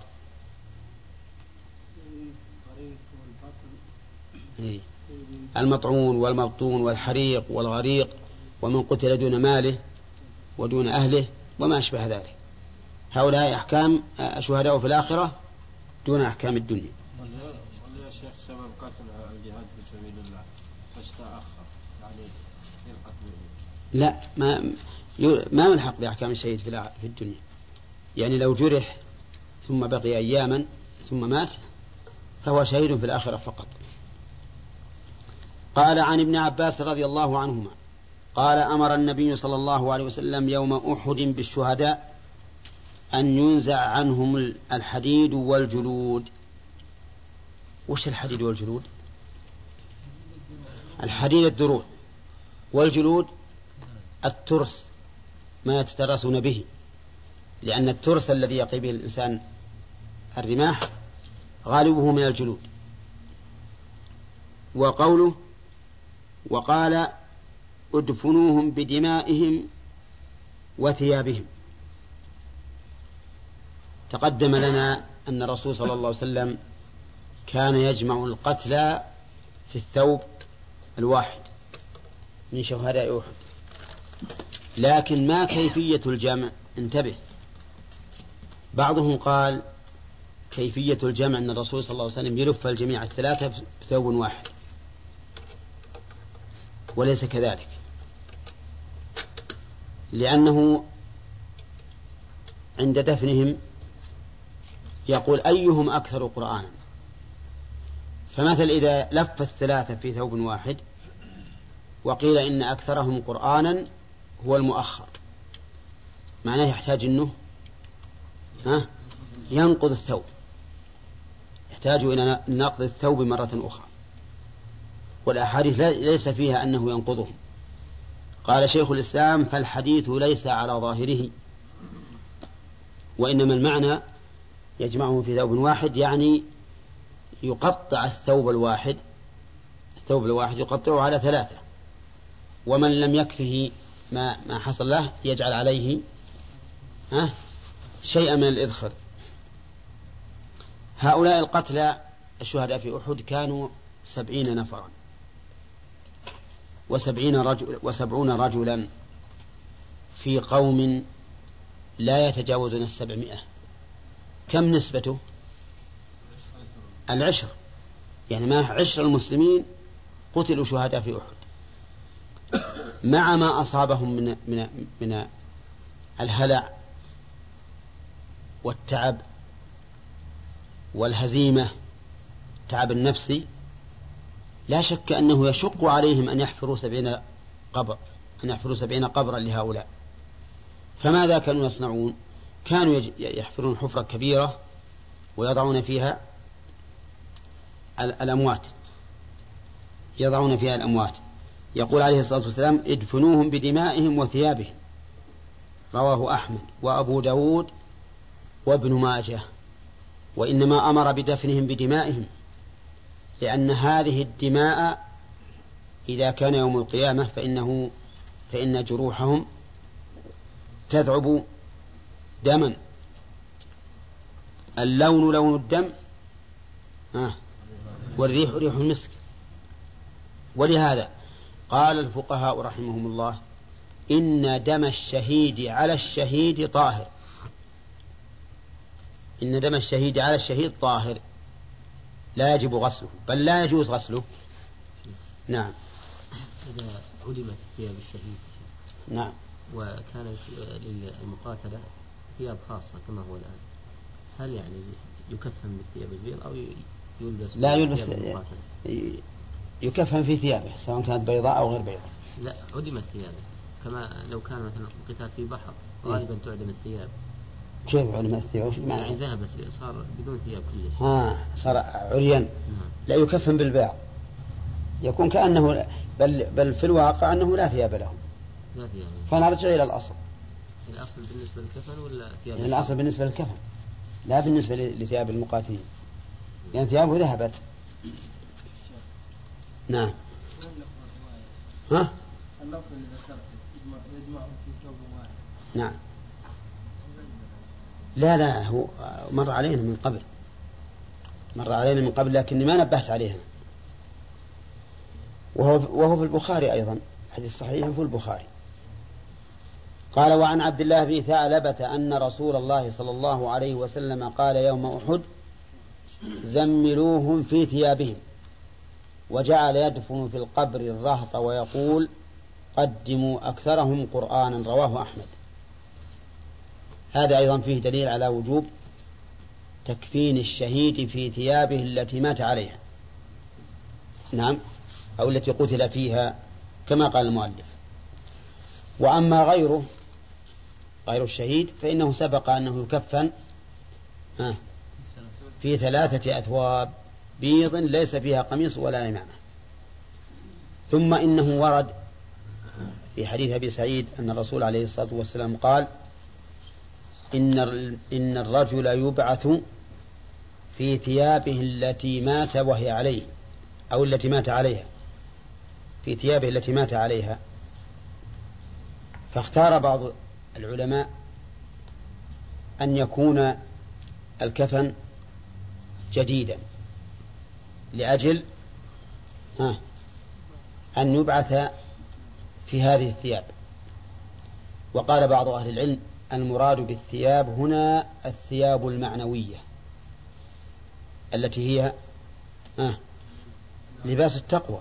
المطعون والمبطون والحريق والغريق ومن قتل دون ماله ودون أهله وما أشبه ذلك. هؤلاء أحكام شهداء في الآخرة دون أحكام الدنيا. يا شيخ سبب قتل الجهاد في سبيل الله فاستأخر يعني القتل؟ لا ما ما ملحق بأحكام الشهيد في الدنيا. يعني لو جرح ثم بقي أياما ثم مات فهو شهيد في الآخرة فقط. قال عن ابن عباس رضي الله عنهما قال أمر النبي صلى الله عليه وسلم يوم أحد بالشهداء أن ينزع عنهم الحديد والجلود. وش الحديد والجلود؟ الحديد الدروع، والجلود الترس ما يتترسون به، لأن الترس الذي يقي به الإنسان الرماح غالبه من الجلود. وقوله وقال ادفنوهم بدمائهم وثيابهم. تقدم لنا أن الرسول صلى الله عليه وسلم كان يجمع القتلى في الثوب الواحد من شهداء أحد، لكن ما كيفية الجمع؟ انتبه، بعضهم قال كيفية الجمع أن الرسول صلى الله عليه وسلم يلف الجميع الثلاثة بثوب واحد، وليس كذلك، لأنه عند دفنهم يقول أيهم أكثر قرآنا، فمثل إذا لف الثلاثة في ثوب واحد وقيل إن أكثرهم قرآنا هو المؤخر، معناه يحتاج أنه ها ينقض الثوب، يحتاج إلى نقض الثوب مرة أخرى، والأحاديث ليس فيها أنه ينقضهم. قال شيخ الإسلام فالحديث ليس على ظاهره، وإنما المعنى يجمعهم في ثوب واحد، يعني يقطع الثوب الواحد الثوب الواحد يقطعه على ثلاثة، ومن لم يكفه ما, ما حصل له يجعل عليه أه شيئا من الإذخر. هؤلاء القتلى الشهداء في أحد كانوا سبعين نفرا وسبعين رجل وسبعون رجلا في قوم لا يتجاوزون السبعمائة. كم نسبته؟ العشر، يعني ما عشر المسلمين قتلوا شهداء في أحد، مع ما أصابهم من من من الهلع والتعب والهزيمة، تعب النفسي. لا شك أنه يشق عليهم أن يحفروا سبعين قبر أن يحفروا سبعين قبرا لهؤلاء. فماذا كانوا يصنعون؟ كانوا يحفرون حفرة كبيرة ويضعون فيها الأموات يضعون فيها الأموات يقول عليه الصلاة والسلام ادفنوهم بدمائهم وثيابهم، رواه أحمد وأبو داود وابن ماجه. وإنما أمر بدفنهم بدمائهم لأن هذه الدماء إذا كان يوم القيامة فإنه فإن جروحهم تذعب دما، اللون لون الدم والريح ريح المسك. ولهذا قال الفقهاء رحمهم الله إن دم الشهيد على الشهيد طاهر إن دم الشهيد على الشهيد طاهر لا يجب غسله، بل لا يجوز غسله. نعم. إذا علمت ثياب الشهيد نعم وكان للمقاتلة ثياب خاصة كما هو الآن، هل يعني يكفن بالثياب البيض أو يلبس؟ لا يلبس، يكفن في ثيابه سواء كانت بيضاء أو غير بيضاء. لا عدمت ثيابه، كما لو كان مثلا القتال في بحر غالبا تعدم الثياب، كيف علماء الثياب؟ وش معنى؟ يعني ذهب صار بدون ثياب كلش. ها صار عريان. نعم. لا يكفن بالباع، يكون كأنه بل بل في الواقع أنه لا ثياب له. لا ثياب. فنرجع إلى الأصل. الأصل بالنسبة للكفن ولا ثياب؟ يعني الأصل بالنسبة للكفن لا بالنسبة لثياب المقاتلين، يعني ثيابه ذهبت. نعم. ها؟ اللفظ اللي ذكرته يجمعهم في ثوب واحد. نعم. لا لا هو مر علينا من قبل، مر علينا من قبل لكني ما نبهت عليها. وهو وهو في البخاري أيضا، حديث صحيح في البخاري. قال: وعن عبد الله بن ثعلبة أن رسول الله صلى الله عليه وسلم قال يوم أحد: زملوهم في ثيابهم. وجعل يدفن في القبر الرهط ويقول: قدموا أكثرهم قرآنا. رواه أحمد. هذا أيضا فيه دليل على وجوب تكفين الشهيد في ثيابه التي مات عليها، نعم، أو التي قتل فيها كما قال المؤلف. وأما غيره غير الشهيد فإنه سبق أنه يكفن في ثلاثة أثواب بيض ليس فيها قميص ولا إمامة. ثم إنه ورد في حديث أبي سعيد أن الرسول عليه الصلاة والسلام قال: إن إن الرجل يبعث في ثيابه التي مات وهي عليه، أو التي مات عليها، في ثيابه التي مات عليها. فاختار بعض العلماء أن يكون الكفن جديدا لأجل ها أن يبعث في هذه الثياب. وقال بعض أهل العلم: المراد بالثياب هنا الثياب المعنوية التي هي آه لباس التقوى.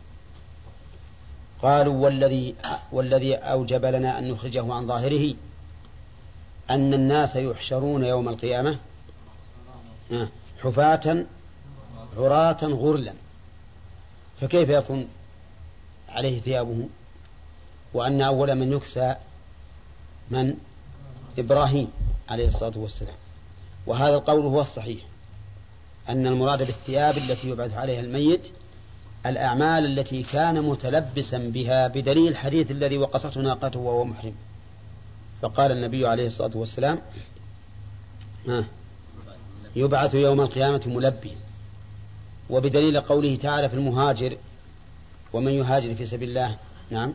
قالوا: والذي والذي أوجب لنا أن نخرجه عن ظاهره أن الناس يحشرون يوم القيامة آه حفاة عراة غرلا، فكيف يكون عليه ثيابه وأن أول من يكسى من إبراهيم عليه الصلاة والسلام؟ وهذا القول هو الصحيح، أن المراد بالثياب التي يبعث عليها الميت الأعمال التي كان متلبسا بها، بدليل الحديث الذي وقصته ناقته وهو محرم. فقال النبي عليه الصلاة والسلام: يبعث يوم القيامة ملبيا. وبدليل قوله تعالى في المهاجر: ومن يهاجر في سبيل الله نعم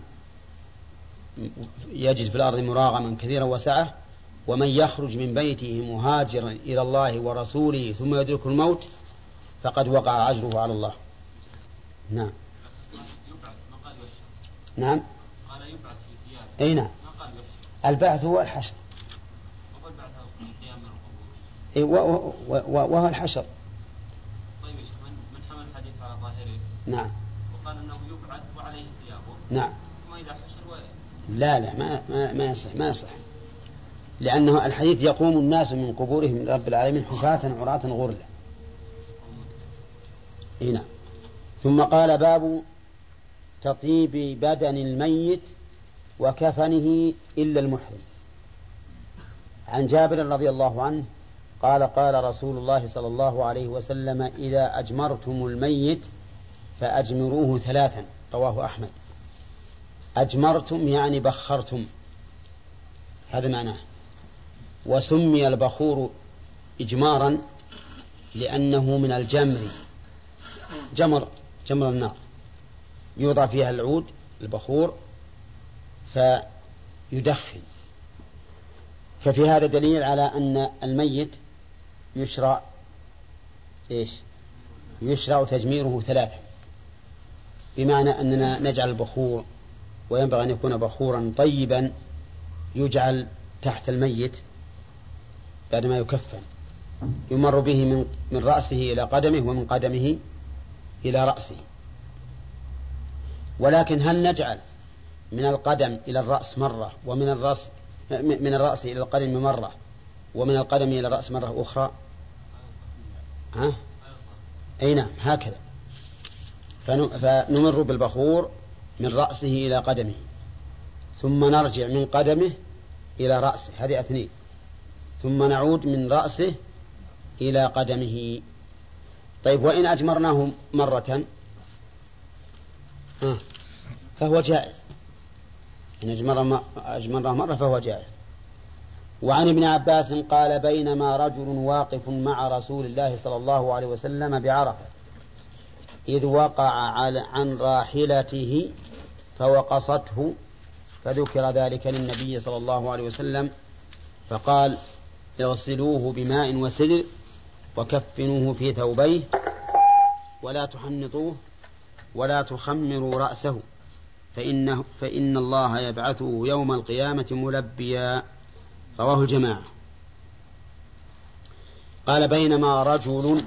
يجد في الأرض مراغما كثيرا وسعة، ومن يخرج من بيته مهاجرا إلى الله ورسوله ثم يدرك الموت فقد وقع أجره على الله. نعم. نعم. قال يبعث في ثيابه. أي نعم. البعث هو الحشر. إيه وهو الحشر. طيب من من حمل الحديث على ظاهره؟ نعم. وقال انه يبعث وعليه ثيابه. نعم. ثم اذا حشر و... لا لا ما ما ما يصح ما يصح. لأنه الحديث: يقوم الناس من قبورهم من رب العالمين حفاة عراة غرلا. إيه نعم. ثم قال: باب تطيب بدن الميت وكفنه إلا المحرم. عن جابر رضي الله عنه قال: قال رسول الله صلى الله عليه وسلم: إذا أجمرتم الميت فأجمروه ثلاثا. رواه أحمد. أجمرتم يعني بخرتم، هذا معناه. وسمي البخور إجمارا لأنه من الجمر، جمر جمر النار، يوضع فيها العود البخور فيدخن. ففي هذا دليل على أن الميت يشرع إيش؟ يشرع تجميره ثلاثة، بمعنى أننا نجعل البخور، وينبغي أن يكون بخورا طيبا يجعل تحت الميت بعدما يكفن، يمر به من من رأسه إلى قدمه ومن قدمه إلى رأسه. ولكن هل نجعل من القدم إلى الرأس مرة، ومن الرأس من الرأس إلى القدم مرة، ومن القدم إلى الرأس مرة أخرى؟ ها؟ أي نعم هكذا. فنمر بالبخور من رأسه إلى قدمه، ثم نرجع من قدمه إلى رأسه، هذه اثنين. ثم نعود من رأسه إلى قدمه. طيب وإن أجمرناه مرة فهو جائز، إن أجمرناه مرة فهو جائز. وعن ابن عباس قال بينما رجل واقف مع رسول الله صلى الله عليه وسلم بعرفة إذ وقع عن راحلته فوقصته، فذكر ذلك للنبي صلى الله عليه وسلم فقال اغسلوه بماء وسدر وكفنوه في ثوبيه ولا تحنطوه ولا تخمروا رأسه فإنه فإن الله يبعثه يوم القيامة ملبيا. رواه الجماعة. قال بينما رجل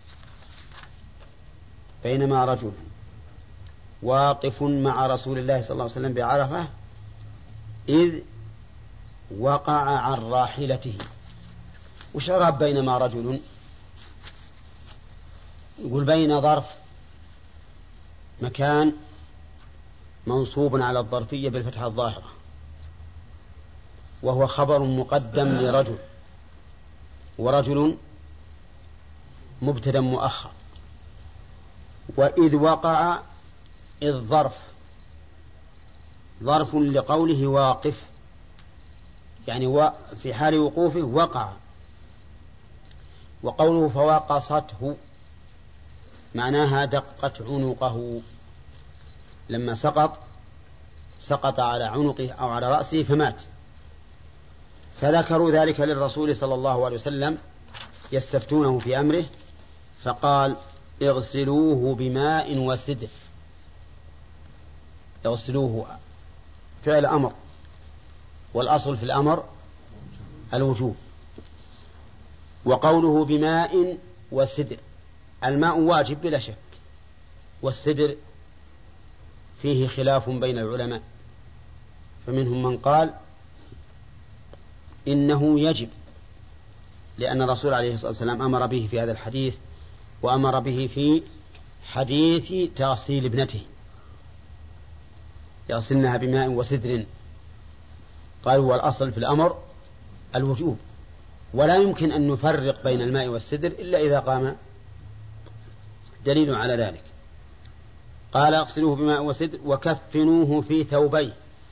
بينما رجل واقف مع رسول الله صلى الله عليه وسلم بعرفة إذ وقع عن راحلته. وش أراد بينما رجل؟ يقول بين ظرف مكان منصوب على الظرفية بالفتحة الظاهرة، وهو خبر مقدم لرجل، ورجل مبتدا مؤخر. وإذ وقع إذ ظرف ظرف لقوله واقف، يعني في حال وقوفه وقع. وقوله فوقصته معناها دقت عنقه، لما سقط سقط على عنقه أو على رأسه فمات. فذكروا ذلك للرسول صلى الله عليه وسلم يستفتونه في أمره، فقال اغسلوه بماء وسدر. اغسلوه فعل أمر، والأصل في الأمر الوجوب. وقوله بماء وسدر، الماء واجب بلا شك، والسدر فيه خلاف بين العلماء، فمنهم من قال إنه يجب، لأن الرسول عليه الصلاة والسلام أمر به في هذا الحديث، وأمر به في حديث تغسيل ابنته يغسلنها بماء وسدر. قالوا والأصل في الأمر الوجوب، ولا يمكن أن نفرق بين الماء والسدر إلا إذا قام دليل على ذلك. قال اغسلوه بماء وسدر وكفنوه في ثوبيه.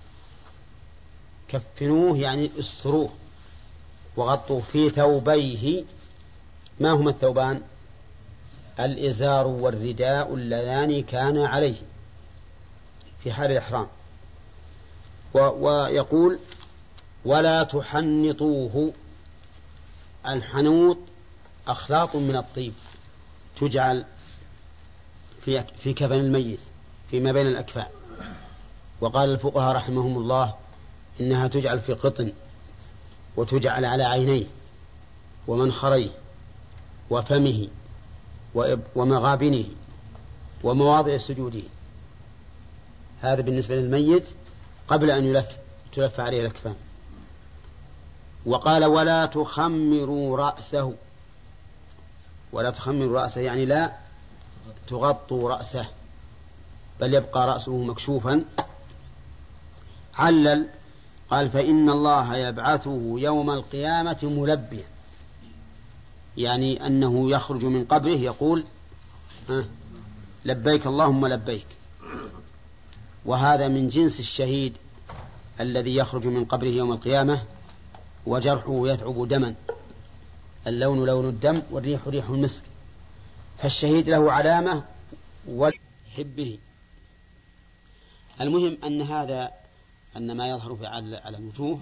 كفنوه يعني استروه وغطوه في ثوبيه. ما هما الثوبان؟ الإزار والرداء اللذان كان عليه في حال الإحرام. ويقول ولا تحنطوه. الحنوط أخلاط من الطيب تجعل في في كفن الميت فيما بين الأكفان. وقال الفقهاء رحمهم الله إنها تجعل في قطن، وتجعل على عينيه ومنخريه وفمه ومغابنه ومواضع سجوده. هذا بالنسبة للميت قبل أن يلف تلف عليه الأكفان. وقال ولا تخمروا رأسه. ولا تخمروا رأسه يعني لا تغطوا رأسه، بل يبقى رأسه مكشوفا. علل قال فإن الله يبعثه يوم القيامة ملبيا، يعني أنه يخرج من قبره يقول لبيك اللهم لبيك. وهذا من جنس الشهيد الذي يخرج من قبره يوم القيامة وجرحه يتعب دما، اللون لون الدم والريح ريح المسك. فالشهيد له علامة وحبه. المهم أن هذا أن ما يظهر في على الوجوه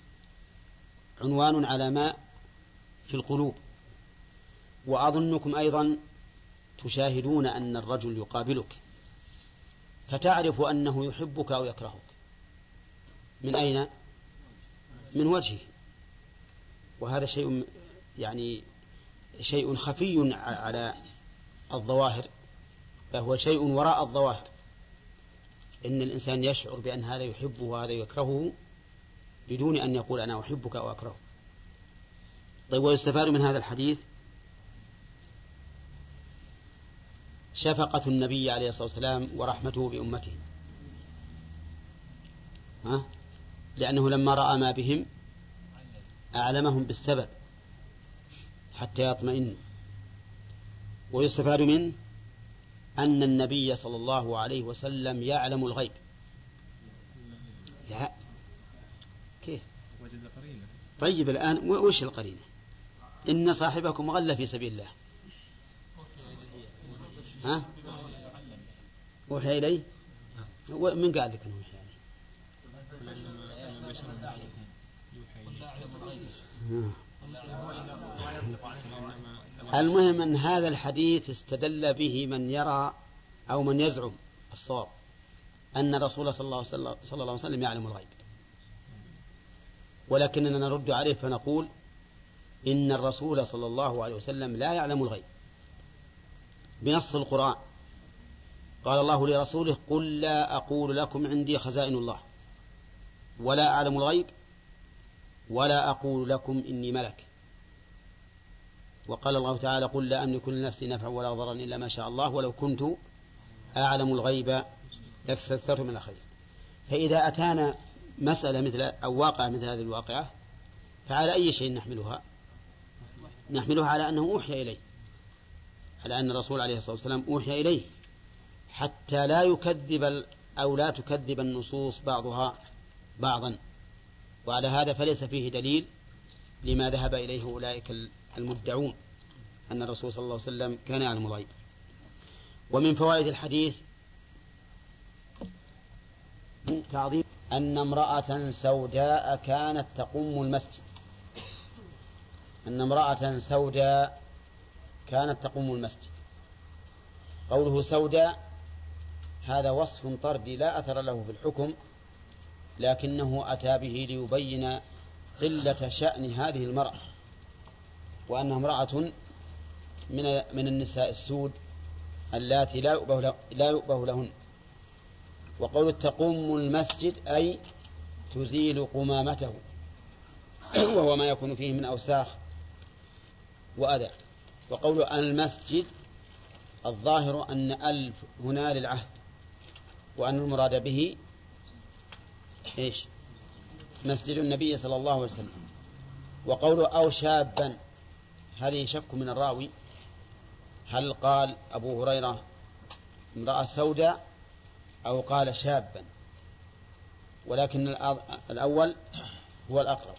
عنوان على ما في القلوب. وأظنكم أيضا تشاهدون أن الرجل يقابلك فتعرف أنه يحبك أو يكرهك. من أين؟ من وجهه. وهذا شيء يعني شيء خفي على الظواهر، فهو شيء وراء الظواهر. إن الإنسان يشعر بأن هذا يحبه وهذا يكرهه بدون أن يقول أنا أحبك أو أكرهك. طيب ويستفاد من هذا الحديث شفقة النبي عليه الصلاة والسلام ورحمته بأمته، ها؟ لأنه لما رأى ما بهم أعلمهم بالسبب حتى يطمئن. ويستفاد منه أن النبي صلى الله عليه وسلم يعلم الغيب. لا كيف؟ طيب الآن وش القرينة؟ إن صاحبكم غل في سبيل الله. ها؟ وحي إليه؟ من قال لك أنه وحي إليه؟ المهم أن هذا الحديث استدل به من يرى أو من يزعم الصواب أن الرسول صلى الله عليه وسلم يعلم الغيب، ولكننا نرد عليه فنقول إن الرسول صلى الله عليه وسلم لا يعلم الغيب بنص القرآن. قال الله لرسوله: قل لا أقول لكم عندي خزائن الله ولا أعلم الغيب ولا أقول لكم إني ملك. وقال الله تعالى: قل لا أملك لنفسي نفعا ولا ضرا إلا ما شاء الله ولو كنت أعلم الغيب لاستكثرت من الخير. فإذا أتانا مسألة مثل أو واقع مثل هذه الواقعة فعلى أي شيء نحملها؟ نحملها على أنه أوحي إليه، على أن الرسول عليه الصلاة والسلام أوحي إليه، حتى لا يكذب أو لا تكذب النصوص بعضها بعضا. وعلى هذا فليس فيه دليل لما ذهب إليه أولئك المدعون أن الرسول صلى الله عليه وسلم كان يعلم الغيب. ومن فوائد الحديث تعظيم أن امرأة سوداء كانت تقوم المسجد أن امرأة سوداء كانت تقوم المسجد. قوله سوداء هذا وصف طردي لا أثر له في الحكم، لكنه أتى به ليبين قلة شأن هذه المرأة، وأنها امرأة من من النساء السود اللاتي لا يؤبه لا يؤبه لهن. وقول تقوم المسجد أي تزيل قمامته وهو ما يكون فيه من أوساخ وأذى. وقول المسجد الظاهر أن ألف هنا للعهد، وأن المراد به إيش؟ مسجد النبي صلى الله عليه وسلم. وقول أو شابا هذه شك من الراوي، هل قال أبو هريرة امرأة سوداء أو قال شابا؟ ولكن الأول هو الأقرب.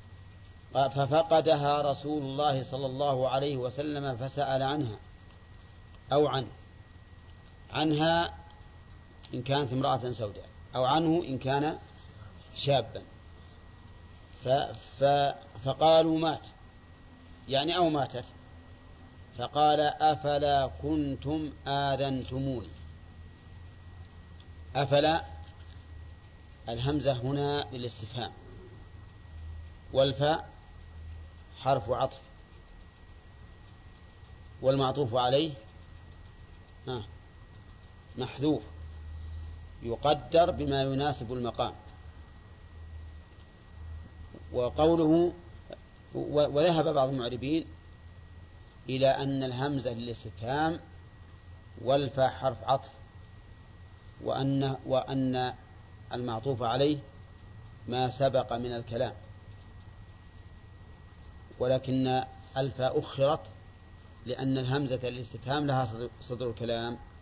ففقدها رسول الله صلى الله عليه وسلم فسأل عنها أو عنه عنها إن كانت امرأة سوداء، أو عنه إن كان شابا. فقالوا مات يعني أو ماتت، فقال أفلا كنتم آذنتموني. أفلا الهمزة هنا للاستفهام، والفاء حرف عطف، والمعطوف عليه محذوف يقدر بما يناسب المقام. وقوله وذهب بعض المعربين إلى أن الهمزة للاستفهام والفاء حرف عطف، وأن وأن المعطوف عليه ما سبق من الكلام، ولكن الفاء أخرت لأن الهمزة للاستفهام لها صدر الكلام